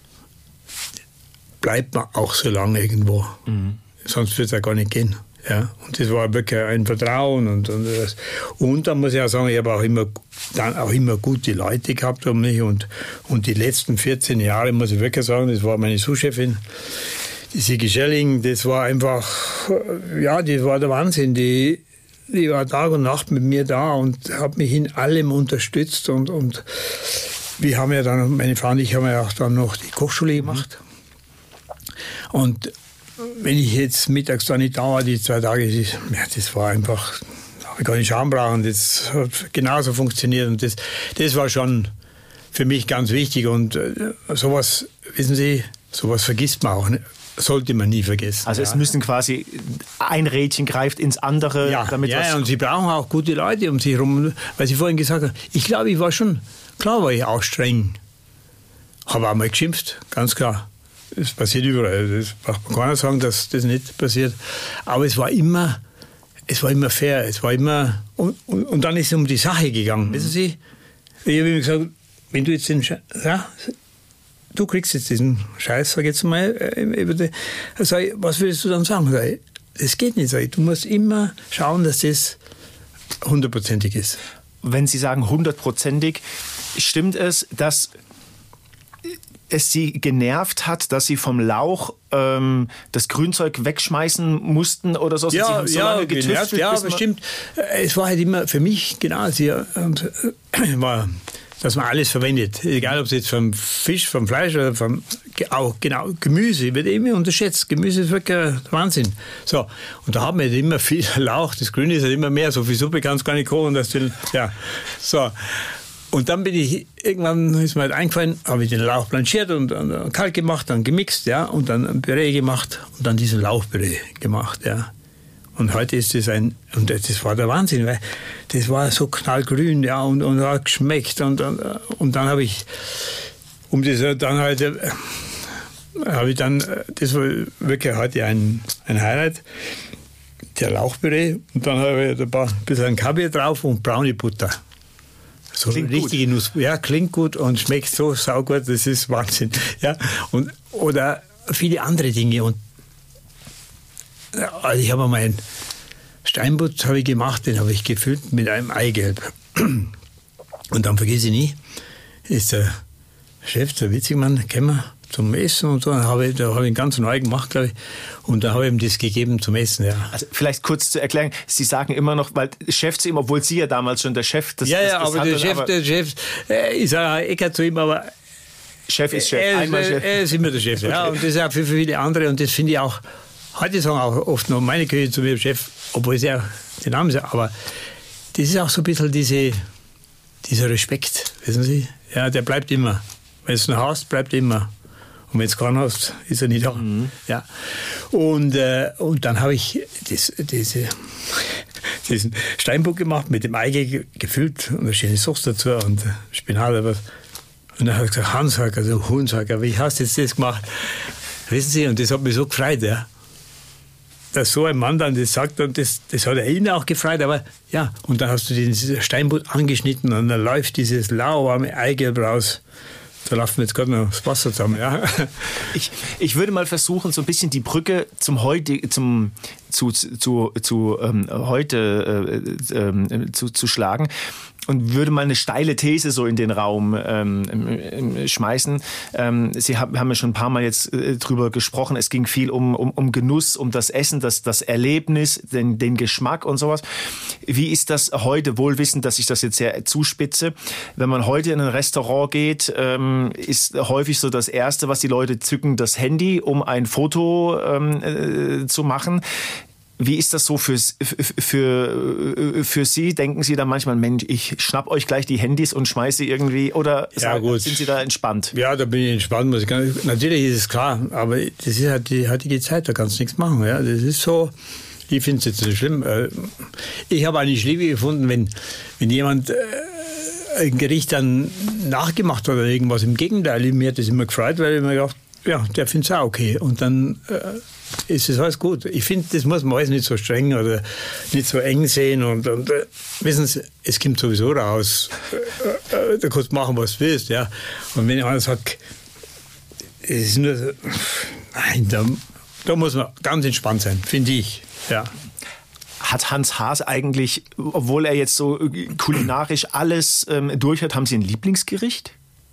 bleibt man auch so lange irgendwo. Mhm. Sonst wird es ja gar nicht gehen. Ja, und das war wirklich ein Vertrauen. Und, und, das. und dann muss ich auch sagen, ich habe auch immer, dann auch immer gute Leute gehabt um mich. Und, und die letzten vierzehn Jahre, muss ich wirklich sagen, das war meine Sous-Chefin, die Sigi Schelling, das war einfach, ja, das war der Wahnsinn. Die, die war Tag und Nacht mit mir da und hat mich in allem unterstützt. Und, und wir haben ja dann, meine Frau und ich haben ja auch dann noch die Kochschule gemacht. Und wenn ich jetzt mittags da nicht da war, die zwei Tage, das, ja, das war einfach, da habe ich gar nicht schauen brauchen, das hat genauso funktioniert und das, das war schon für mich ganz wichtig und äh, sowas, wissen Sie, sowas vergisst man auch, ne? Sollte man nie vergessen.
Also
ja.
Es müssen quasi, ein Rädchen greift ins andere.
Ja,
damit
ja,
was
und Sie brauchen auch gute Leute um sich herum, weil Sie vorhin gesagt haben, ich glaube, ich war schon, klar war ich auch streng, habe auch mal geschimpft, ganz klar. Das passiert überall. Das braucht man keiner sagen, dass das nicht passiert. Aber es war immer, es war immer fair. Es war immer, und, und, und dann ist es um die Sache gegangen. Mhm. Wissen Sie, ich habe ihm gesagt, wenn du jetzt den Scheiß, ja, du kriegst jetzt diesen Scheiß, sag jetzt mal, äh, sag ich, was würdest du dann sagen? Sag ich, das geht nicht. Sag ich, du musst immer schauen, dass das hundertprozentig ist.
Wenn Sie sagen hundertprozentig, stimmt es, dass es Sie genervt hat, dass Sie vom Lauch ähm, das Grünzeug wegschmeißen mussten oder so?
Ja,
Sie so
ja,
lange
genervt, ja, bestimmt. Es war halt immer für mich, genau, sie, äh, war, dass man alles verwendet. Egal, ob es jetzt vom Fisch, vom Fleisch oder vom, auch genau, Gemüse, wird immer unterschätzt. Gemüse ist wirklich Wahnsinn. So, und da haben wir immer viel Lauch, das Grüne ist halt immer mehr, so viel Suppe kannst du gar nicht kochen, dass du, ja, so. Und dann bin ich, irgendwann ist mir halt eingefallen, habe ich den Lauch blanchiert und, und kalt gemacht, dann gemixt, ja, und dann ein Püree gemacht und dann diesen Lauchpüree gemacht, ja. Und heute ist das ein, und das war der Wahnsinn, weil das war so knallgrün, ja, und, und hat geschmeckt und, und, und dann habe ich, um das dann halt, habe ich dann, das war wirklich heute ein, ein Highlight, der Lauchpüree und dann habe ich ein paar, bisschen Kaviar drauf und braune Butter. So
klingt
richtige
gut.
Nuss, ja, klingt gut und schmeckt so saugut, das ist Wahnsinn. Ja, und, oder viele andere Dinge. Und, also ich habe mal einen Steinbutt habe ich gemacht, den habe ich gefüllt mit einem Eigelb. Und dann vergesse ich nie, ist der Chef, der Witzigmann, gekommen zum Essen und so. Da habe ich, da habe ich einen ganz neu gemacht, glaube ich. Und da habe ich ihm das gegeben zum Essen, ja.
Also vielleicht kurz zur Erklärung, Sie sagen immer noch, weil Chef zu ihm, obwohl Sie ja damals schon der Chef des
Ja, ja,
des, des
aber der Chef,
aber
der Chef, äh, ich sage Ecker zu ihm, aber
Chef ist Chef,
er,
einmal
ist,
Chef.
er ist immer der Chef, ja.
Okay.
Und das ist auch für viele andere. Und das finde ich auch, heute sagen auch oft noch meine Küche zu mir Chef, obwohl sie ja den Namen sagen, aber das ist auch so ein bisschen diese, dieser Respekt, wissen Sie? Ja, der bleibt immer. Wenn du ihn hast, bleibt immer. Und wenn du keinen hast, ist er nicht da. Mhm. Ja. Und, äh, und dann habe ich das, diese, diesen Steinbock gemacht, mit dem Ei gefüllt und eine schöne Sauce dazu und Spinat oder was. Und dann habe ich gesagt, Hanshacker, also Hunshacker, wie hast du jetzt das gemacht? Wissen Sie, und das hat mich so gefreut, ja. Dass so ein Mann dann das sagt, und das, das hat er ihn auch gefreut, aber ja, und dann hast du den Steinbutt angeschnitten und dann läuft dieses lauwarme Eigelb raus. Da läuft mir jetzt gerade noch das Wasser zusammen, ja.
Ich, ich würde mal versuchen, so ein bisschen die Brücke zum heute, zum, zu, zu, zu ähm, heute äh, äh, zu, zu schlagen. Und würde mal eine steile These so in den Raum ähm, schmeißen. Ähm, Sie haben, haben ja schon ein paar Mal jetzt äh, drüber gesprochen. Es ging viel um, um, um Genuss, um das Essen, das, das Erlebnis, den, den Geschmack und sowas. Wie ist das heute, wohl wissend, dass ich das jetzt sehr zuspitze? Wenn man heute in ein Restaurant geht, ähm, ist häufig so das Erste, was die Leute zücken, das Handy, um ein Foto ähm, äh, zu machen. Wie ist das so für, für, für Sie? Denken Sie da manchmal, Mensch, ich schnapp euch gleich die Handys und schmeiße irgendwie, oder
ja, gut.
Sind Sie da entspannt?
Ja, da bin ich entspannt. Muss ich gar nicht. Natürlich ist es klar, aber das ist halt die heutige Zeit, da kannst du nichts machen. Ja, das ist so, ich finde es jetzt nicht schlimm. Ich habe eigentlich Liebe gefunden, wenn, wenn jemand ein Gericht dann nachgemacht hat oder irgendwas. Im Gegenteil, mir hat das immer gefreut, weil ich mir gedacht, ja, der findet es auch okay. Und dann äh, ist es alles gut. Ich finde, das muss man alles nicht so streng oder nicht so eng sehen. Und, und äh, wissen Sie, es kommt sowieso raus. Äh, äh, da kannst du machen, was du willst. Ja. Und wenn einer sagt, es ist nur so, nein, da, da muss man ganz entspannt sein, finde ich. Ja.
Hat Hans Haas eigentlich, obwohl er jetzt so kulinarisch alles ähm, durch hat, haben Sie ein Lieblingsgericht?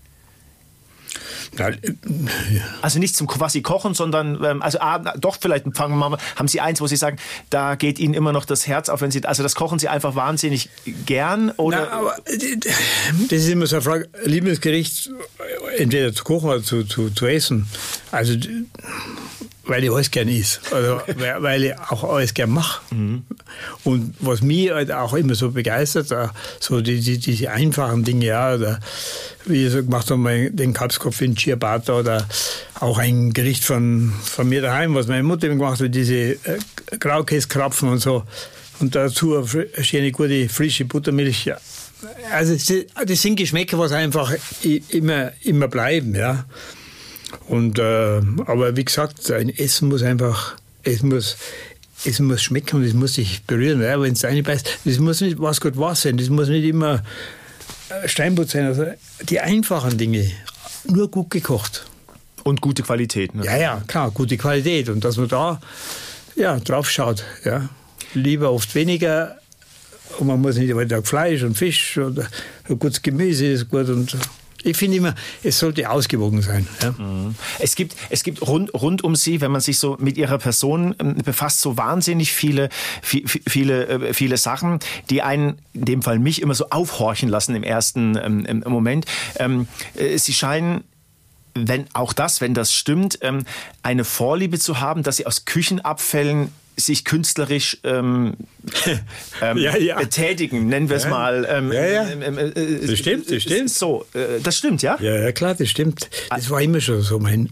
Also nicht zum quasi Kochen, sondern ähm, also ah, doch vielleicht fangen wir mal, haben Sie eins, wo Sie sagen, da geht Ihnen immer noch das Herz auf, wenn Sie, also das kochen Sie einfach wahnsinnig gern, oder?
Na, aber das ist immer so eine Frage, Lieblingsgericht entweder zu kochen oder zu, zu, zu essen. Also weil ich alles gerne esse, also, weil ich auch alles gerne mache. Mhm. Und was mich halt auch immer so begeistert, so die, die, diese einfachen Dinge, ja, oder wie ich so gemacht habe, den Kalbskopf in Ciabatta oder auch ein Gericht von, von mir daheim, was meine Mutter immer gemacht hat, diese äh, Graukäsekrapfen und so. Und dazu eine schöne, gute, frische Buttermilch. Ja. Also das sind Geschmäcker, was einfach immer, immer bleiben, ja. Und, äh, aber wie gesagt, ein Essen muss einfach, es muss, es muss schmecken und es muss sich berühren. Ja, wenn es reinbeißt, das muss nicht was Gott was sein, das muss nicht immer Steinbutt sein. Also die einfachen Dinge, nur gut gekocht.
Und gute Qualität. Ne?
Ja, ja, klar, gute Qualität. Und dass man da ja, drauf schaut. Ja. Lieber oft weniger. Und man muss nicht jeden Tag Fleisch und Fisch oder gutes Gemüse ist gut. Und ich finde immer, es sollte ausgewogen sein. Ja.
Es gibt, es gibt rund, rund um Sie, wenn man sich so mit Ihrer Person befasst, so wahnsinnig viele, viele, viele Sachen, die einen, in dem Fall mich, immer so aufhorchen lassen im ersten ähm, Moment. Ähm, Sie scheinen, wenn auch das, wenn das stimmt, ähm, eine Vorliebe zu haben, dass Sie aus Küchenabfällen sich künstlerisch ähm, ähm, ja, ja. betätigen, nennen wir es ja. mal. Ähm,
ja, ja.
Ähm, äh,
das stimmt, das stimmt.
So, äh, das stimmt, ja?
Ja, ja, klar, das stimmt. Das war immer schon so mein...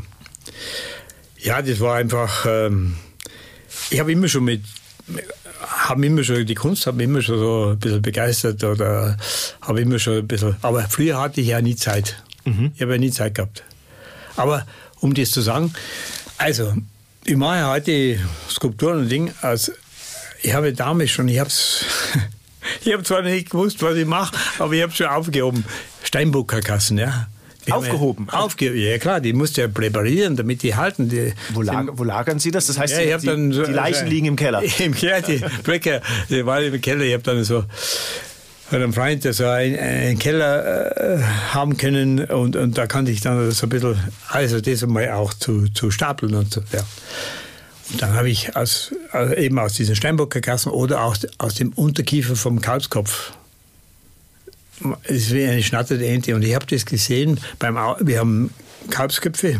Ja, das war einfach... Ähm, ich habe immer schon mit... Haben immer schon, die Kunst hat mich immer schon so ein bisschen begeistert oder habe immer schon ein bisschen... Aber früher hatte ich ja nie Zeit. Mhm. Ich habe ja nie Zeit gehabt. Aber um das zu sagen, also... Ich mache ja heute Skulpturen und Dinge. Also ich habe damals schon, ich habe ich habe zwar nicht gewusst, was ich mache, aber ich habe schon aufgehoben. Steinbock-Karkassen, ja.
Wir aufgehoben?
Ja, aufge ja, klar, die musst du ja präparieren, damit die halten. Die
wo, lag, wo lagern Sie das? Das heißt,
ja,
die,
dann so,
die Leichen also, liegen im Keller?
Im Keller, die Brecker, die waren im Keller. Ich habe dann so einen Freund, der so einen, einen Keller äh, haben können und, und da kannte ich dann so ein bisschen, also das mal auch zu, zu stapeln und so, ja. Und dann habe ich aus, also eben aus diesen Steinbock-Karkassen oder auch aus dem Unterkiefer vom Kalbskopf, das ist wie eine schnatterte Ente und ich habe das gesehen, beim, wir haben Kalbsköpfe,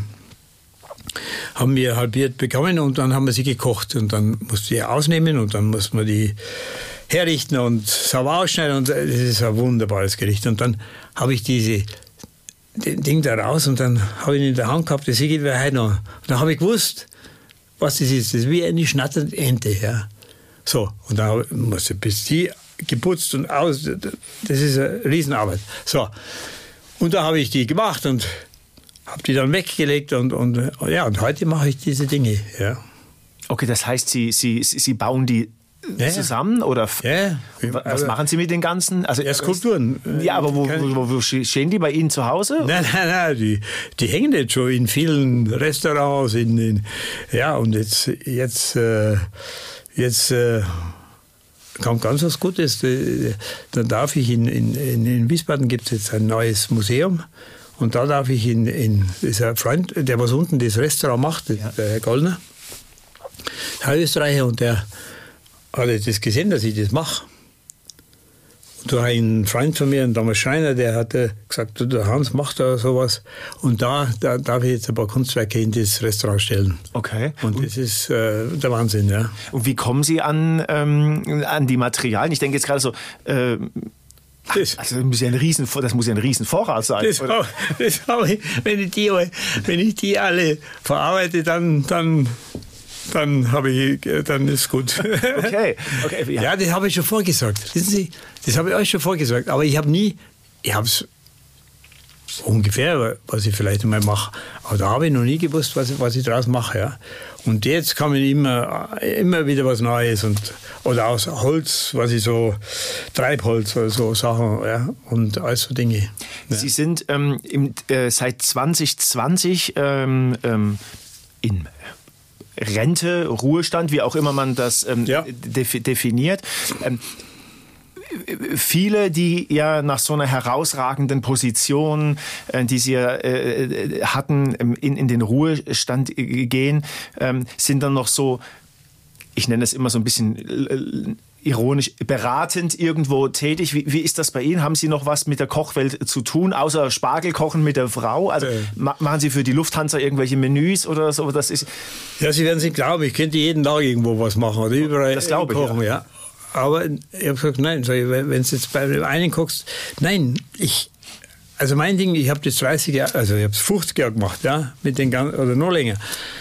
haben wir halbiert bekommen und dann haben wir sie gekocht und dann musste ich ausnehmen und dann muss man die herrichten und sauber ausschneiden und das ist ein wunderbares Gericht. Und dann habe ich diese den Ding da raus und dann habe ich ihn in der Hand gehabt, das sehe ich heute noch. Und dann habe ich gewusst, was das ist. Das ist wie eine schnatternde Ente. Ja. So, und dann muss ich bis die geputzt und aus. Das ist eine Riesenarbeit. So, und da habe ich die gemacht und habe die dann weggelegt und, und, ja, und heute mache ich diese Dinge. Ja.
Okay, das heißt, Sie, Sie, Sie bauen die ja, zusammen oder
ja.
was also, machen Sie mit den ganzen? Also
ja, Skulpturen.
Ja, aber wo, wo, wo stehen die bei Ihnen zu Hause?
Nein, nein, nein, die, die hängen jetzt schon in vielen Restaurants. In, in, ja, und jetzt, jetzt, äh, jetzt äh, kommt ganz was Gutes. Dann darf ich in, in, in Wiesbaden gibt es jetzt ein neues Museum. Und da darf ich in, in ist ein Freund, der was unten das Restaurant macht, ja. Der Herr Gollner, Herr Österreicher, und der hat das gesehen, dass ich das mache. Und da ein Freund von mir, ein damals Schreiner, der hatte gesagt, du, der Hans macht da sowas. Und da, da darf ich jetzt ein paar Kunstwerke in das Restaurant stellen.
Okay.
Und, und das ist äh, der Wahnsinn, ja.
Und wie kommen Sie an, ähm, an die Materialien? Ich denke jetzt gerade so, äh, Das, also das muss ja ein riesen, das muss ja ein riesen Vorrat sein.
Das habe, das habe ich, wenn ich die, wenn ich die alle verarbeite, dann, dann, dann habe ich, dann ist gut.
Okay, okay. Ja,
ja, das habe ich schon vorgesagt. Wissen Sie, das habe ich euch schon vorgesagt. Aber ich habe nie, ich habe es ungefähr, was ich vielleicht einmal mache. Aber da habe ich noch nie gewusst, was, was ich daraus mache. Ja. Und jetzt kann man immer, immer wieder was Neues und oder aus Holz, was ich so, Treibholz oder so Sachen, ja, und all so Dinge. Ja.
Sie sind ähm, im, äh, seit zwanzig zwanzig ähm, ähm, in Rente, Ruhestand, wie auch immer man das ähm,
ja.
defi- definiert. Ähm, Viele, die ja nach so einer herausragenden Position, äh, die sie äh, hatten, in, in den Ruhestand gehen, ähm, sind dann noch so, ich nenne das immer so ein bisschen äh, ironisch, beratend irgendwo tätig. Wie, wie ist das bei Ihnen? Haben Sie noch was mit der Kochwelt zu tun, außer Spargel kochen mit der Frau? Also äh. ma- machen Sie für die Lufthansa irgendwelche Menüs oder so? Das ist
ja, Sie werden es nicht glauben, ich könnte jeden Tag irgendwo was machen oder überall
das glaube ich,
kochen, ja. ja. Aber ich habe gesagt, nein, wenn du jetzt bei dem einen guckst, nein, ich, also mein Ding, ich habe das dreißig Jahre, also ich habe es fünfzig Jahre gemacht, ja, mit den ganzen, oder noch länger.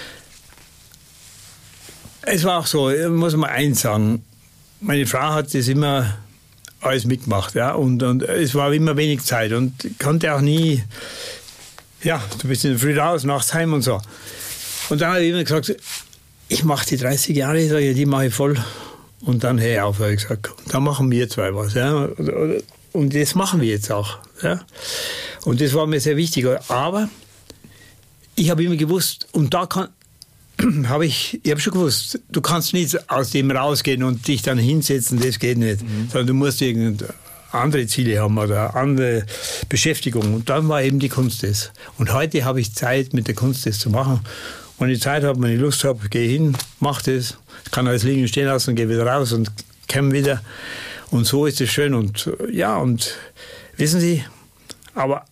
Es war auch so, muss man eins sagen, meine Frau hat das immer alles mitgemacht, ja, und, und es war immer wenig Zeit und konnte auch nie, ja, du bist in der Früh raus, nachts heim und so. Und dann habe ich immer gesagt, ich mache die dreißig Jahre, sage ich, die mache ich voll. Und dann, hey, auf, habe ich gesagt, da machen wir zwei was. Ja. Und das machen wir jetzt auch. Ja. Und das war mir sehr wichtig. Aber ich habe immer gewusst, und da kann, habe ich, ich habe schon gewusst, du kannst nicht aus dem rausgehen und dich dann hinsetzen, das geht nicht. Mhm. Sondern du musst irgendeine andere Ziele haben oder andere Beschäftigung. Und dann war eben die Kunst das. Und heute habe ich Zeit, mit der Kunst das zu machen. Wenn ich Zeit habe, wenn ich Lust habe, gehe hin, mache das, kann alles liegen und stehen lassen und gehe wieder raus und komme wieder. Und so ist es schön. Und ja, und wissen Sie, aber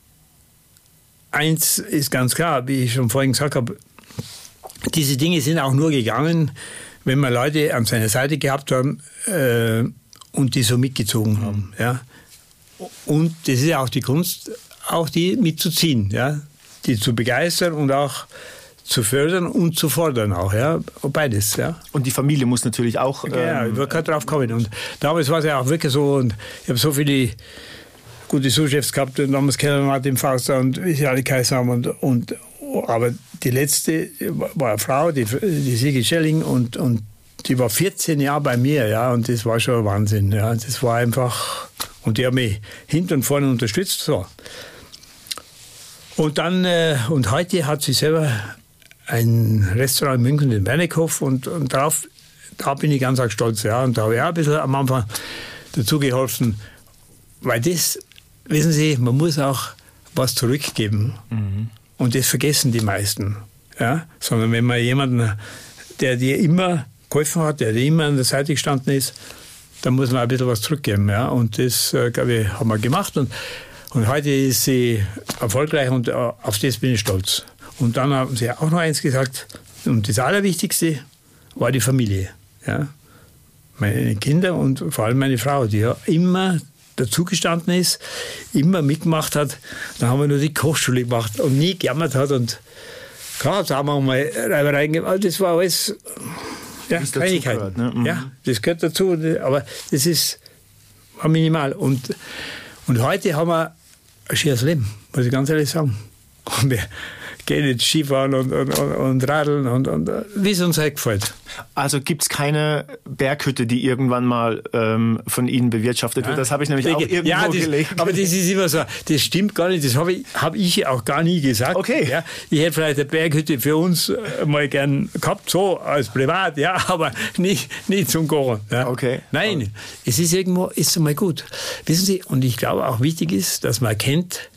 eins ist ganz klar, wie ich schon vorhin gesagt habe, diese Dinge sind auch nur gegangen, wenn wir Leute an seiner Seite gehabt haben äh, und die so mitgezogen haben. Ja. Und das ist ja auch die Kunst, auch die mitzuziehen, ja, die zu begeistern und auch zu fördern und zu fordern auch, ja, beides, ja.
Und die Familie muss natürlich auch... Ähm
ja, ich würde gerade drauf kommen. Und damals war es ja auch wirklich so, und ich habe so viele gute Sous-Chefs gehabt, und damals kennen Martin Fauster und wie sie alle geheißen haben, und, und, aber die letzte war eine Frau, die, die Sigi Schelling, und, und die war vierzehn Jahre bei mir, ja, und das war schon Wahnsinn, ja, das war einfach, und die hat mich hinten und vorne unterstützt, so. Und dann, äh, und heute hat sie selber ein Restaurant in München, den Wernickhof, und, und darauf, da bin ich ganz arg stolz, ja, und da habe ich auch ein bisschen am Anfang dazu geholfen, weil das, wissen Sie, man muss auch was zurückgeben, mhm. und das vergessen die meisten, ja, sondern wenn man jemanden, der dir immer geholfen hat, der dir immer an der Seite gestanden ist, dann muss man ein bisschen was zurückgeben, ja, und das, äh, glaube ich, haben wir gemacht, und, und heute ist sie erfolgreich, und äh, auf das bin ich stolz. Und dann haben sie auch noch eins gesagt, und das Allerwichtigste war die Familie. Ja? Meine Kinder und vor allem meine Frau, die ja immer dazugestanden ist, immer mitgemacht hat. Dann haben wir nur die Kochschule gemacht und nie gejammert hat. Und klar, da haben wir mal reingemacht. Das war alles ja, Kleinigkeiten. Ne? Mhm. Ja, das gehört dazu. Aber das ist war minimal. Und, und heute haben wir ein schönes Leben, muss ich ganz ehrlich sagen. Und wir gehen jetzt Skifahren und, und, und, und Radeln, und, und, wie es uns halt gefällt.
Also gibt es keine Berghütte, die irgendwann mal ähm, von Ihnen bewirtschaftet ja. wird? Das habe ich nämlich auch irgendwo
ja, das,
gelesen.
Aber das ist immer so, das stimmt gar nicht, das habe ich, hab ich auch gar nie gesagt.
Okay.
Ja, ich hätte vielleicht eine Berghütte für uns mal gern gehabt, so als privat, ja, aber nicht, nicht zum Kochen. Ja.
Okay.
Nein, okay. Es ist irgendwo, ist einmal gut. Wissen Sie, und ich glaube auch wichtig ist, dass man erkennt,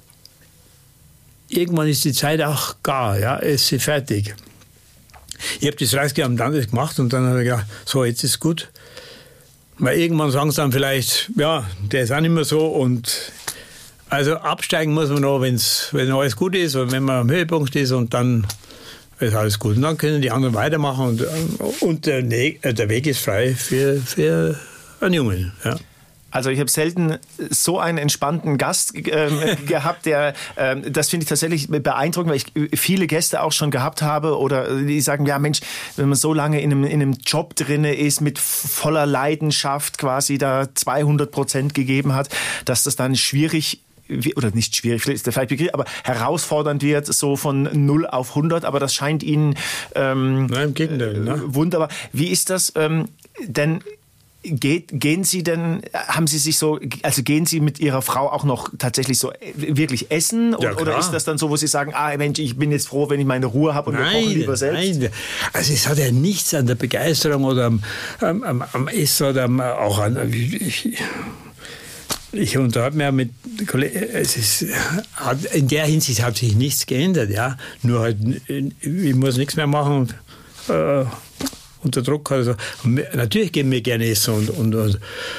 irgendwann ist die Zeit auch gar, ja, es ist fertig. Ich habe das dreißig Jahre am Landes gemacht und dann habe ich gedacht, so, jetzt ist gut. Weil irgendwann sagen sie dann vielleicht, ja, der ist auch nicht mehr so und also absteigen muss man noch, wenn's, wenn alles gut ist und wenn man am Höhepunkt ist und dann ist alles gut. Und dann können die anderen weitermachen und, und der, der Weg ist frei für, für einen Jungen, ja.
Also ich habe selten so einen entspannten Gast ähm, gehabt, der, ähm, das finde ich tatsächlich beeindruckend, weil ich viele Gäste auch schon gehabt habe oder die sagen, ja Mensch, wenn man so lange in einem, in einem Job drinne ist, mit voller Leidenschaft quasi da zweihundert Prozent gegeben hat, dass das dann schwierig oder nicht schwierig, ist der Begriff, aber herausfordernd wird, so von null auf hundert, aber das scheint Ihnen ähm,
Nein, im Gegenteil, ne?
wunderbar. Wie ist das ähm, denn? Geht, gehen Sie denn, haben Sie sich so, also gehen Sie mit Ihrer Frau auch noch tatsächlich so wirklich essen?
Ja,
oder, oder ist das dann so, wo Sie sagen, ah Mensch, ich bin jetzt froh, wenn ich meine Ruhe habe und
nein,
wir kochen lieber selbst?
Nein, also es hat ja nichts an der Begeisterung oder am, am, am, am Essen oder am, auch an, ich, ich unterhalte mich ja mit Kollegen, es ist, in der Hinsicht hat sich nichts geändert, ja, nur halt, ich muss nichts mehr machen, äh, unter Druck. Also, natürlich gehen wir gerne essen und, und, und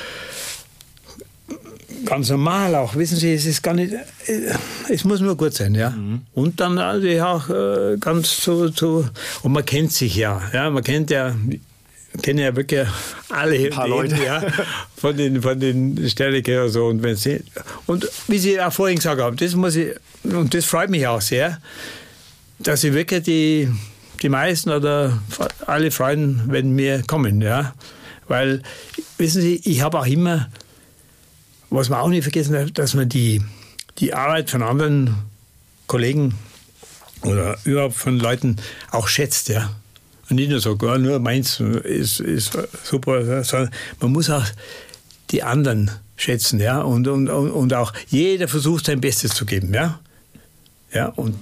ganz normal auch. Wissen Sie, es ist gar nicht, es muss nur gut sein, ja. Mhm. Und dann also auch ganz so, so, und man kennt sich ja, ja, man kennt ja, kennen ja wirklich alle
ein paar Leute,
ja, von den, von den Sternekeller und so. Und, wenn sie, und wie Sie auch vorhin gesagt haben, das muss ich, und das freut mich auch sehr, dass ich wirklich die die meisten oder alle freuen, wenn wir kommen, ja. Weil, wissen Sie, ich habe auch immer, was man auch nicht vergessen darf, dass man die, die Arbeit von anderen Kollegen oder überhaupt von Leuten auch schätzt, ja. Und nicht nur so, ja, nur meins ist, ist super, sondern man muss auch die anderen schätzen, ja. Und, und, und auch jeder versucht, sein Bestes zu geben, ja. Ja, und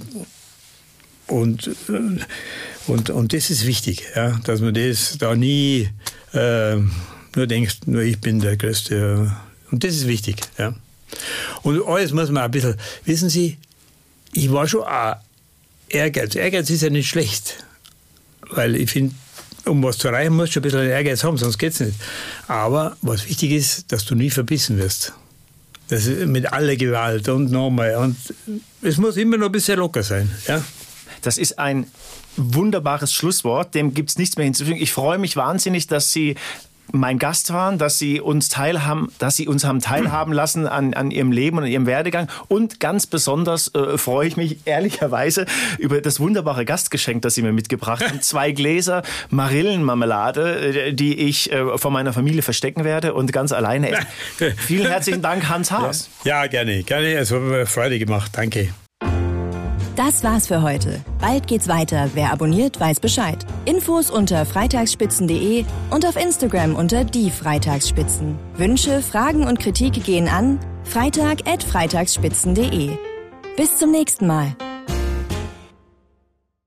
Und, und, und das ist wichtig, ja, dass man das da nie äh, nur denkt, nur ich bin der Größte. Und das ist wichtig. Ja. Und alles muss man ein bisschen, wissen Sie, ich war schon auch Ehrgeiz. Ehrgeiz ist ja nicht schlecht, weil ich finde, um was zu erreichen, musst du ein bisschen Ehrgeiz haben, sonst geht es nicht. Aber was wichtig ist, dass du nie verbissen wirst. Das ist mit aller Gewalt und nochmal. Und es muss immer noch ein bisschen locker sein, ja.
Das ist ein wunderbares Schlusswort, dem gibt es nichts mehr hinzufügen. Ich freue mich wahnsinnig, dass Sie mein Gast waren, dass Sie uns teilhaben, dass Sie uns haben teilhaben lassen an, an Ihrem Leben und an Ihrem Werdegang. Und ganz besonders äh, freue ich mich ehrlicherweise über das wunderbare Gastgeschenk, das Sie mir mitgebracht haben. Zwei Gläser Marillenmarmelade, die ich äh, von meiner Familie verstecken werde und ganz alleine essen. Vielen herzlichen Dank, Hans Haas.
Ja, ja, gerne, gerne. Es hat mir Freude gemacht. Danke.
Das war's für heute. Bald geht's weiter. Wer abonniert, weiß Bescheid. Infos unter freitagsspitzen punkt de und auf Instagram unter die Freitagsspitzen. Wünsche, Fragen und Kritik gehen an freitag at freitagsspitzen punkt de. Bis zum nächsten Mal.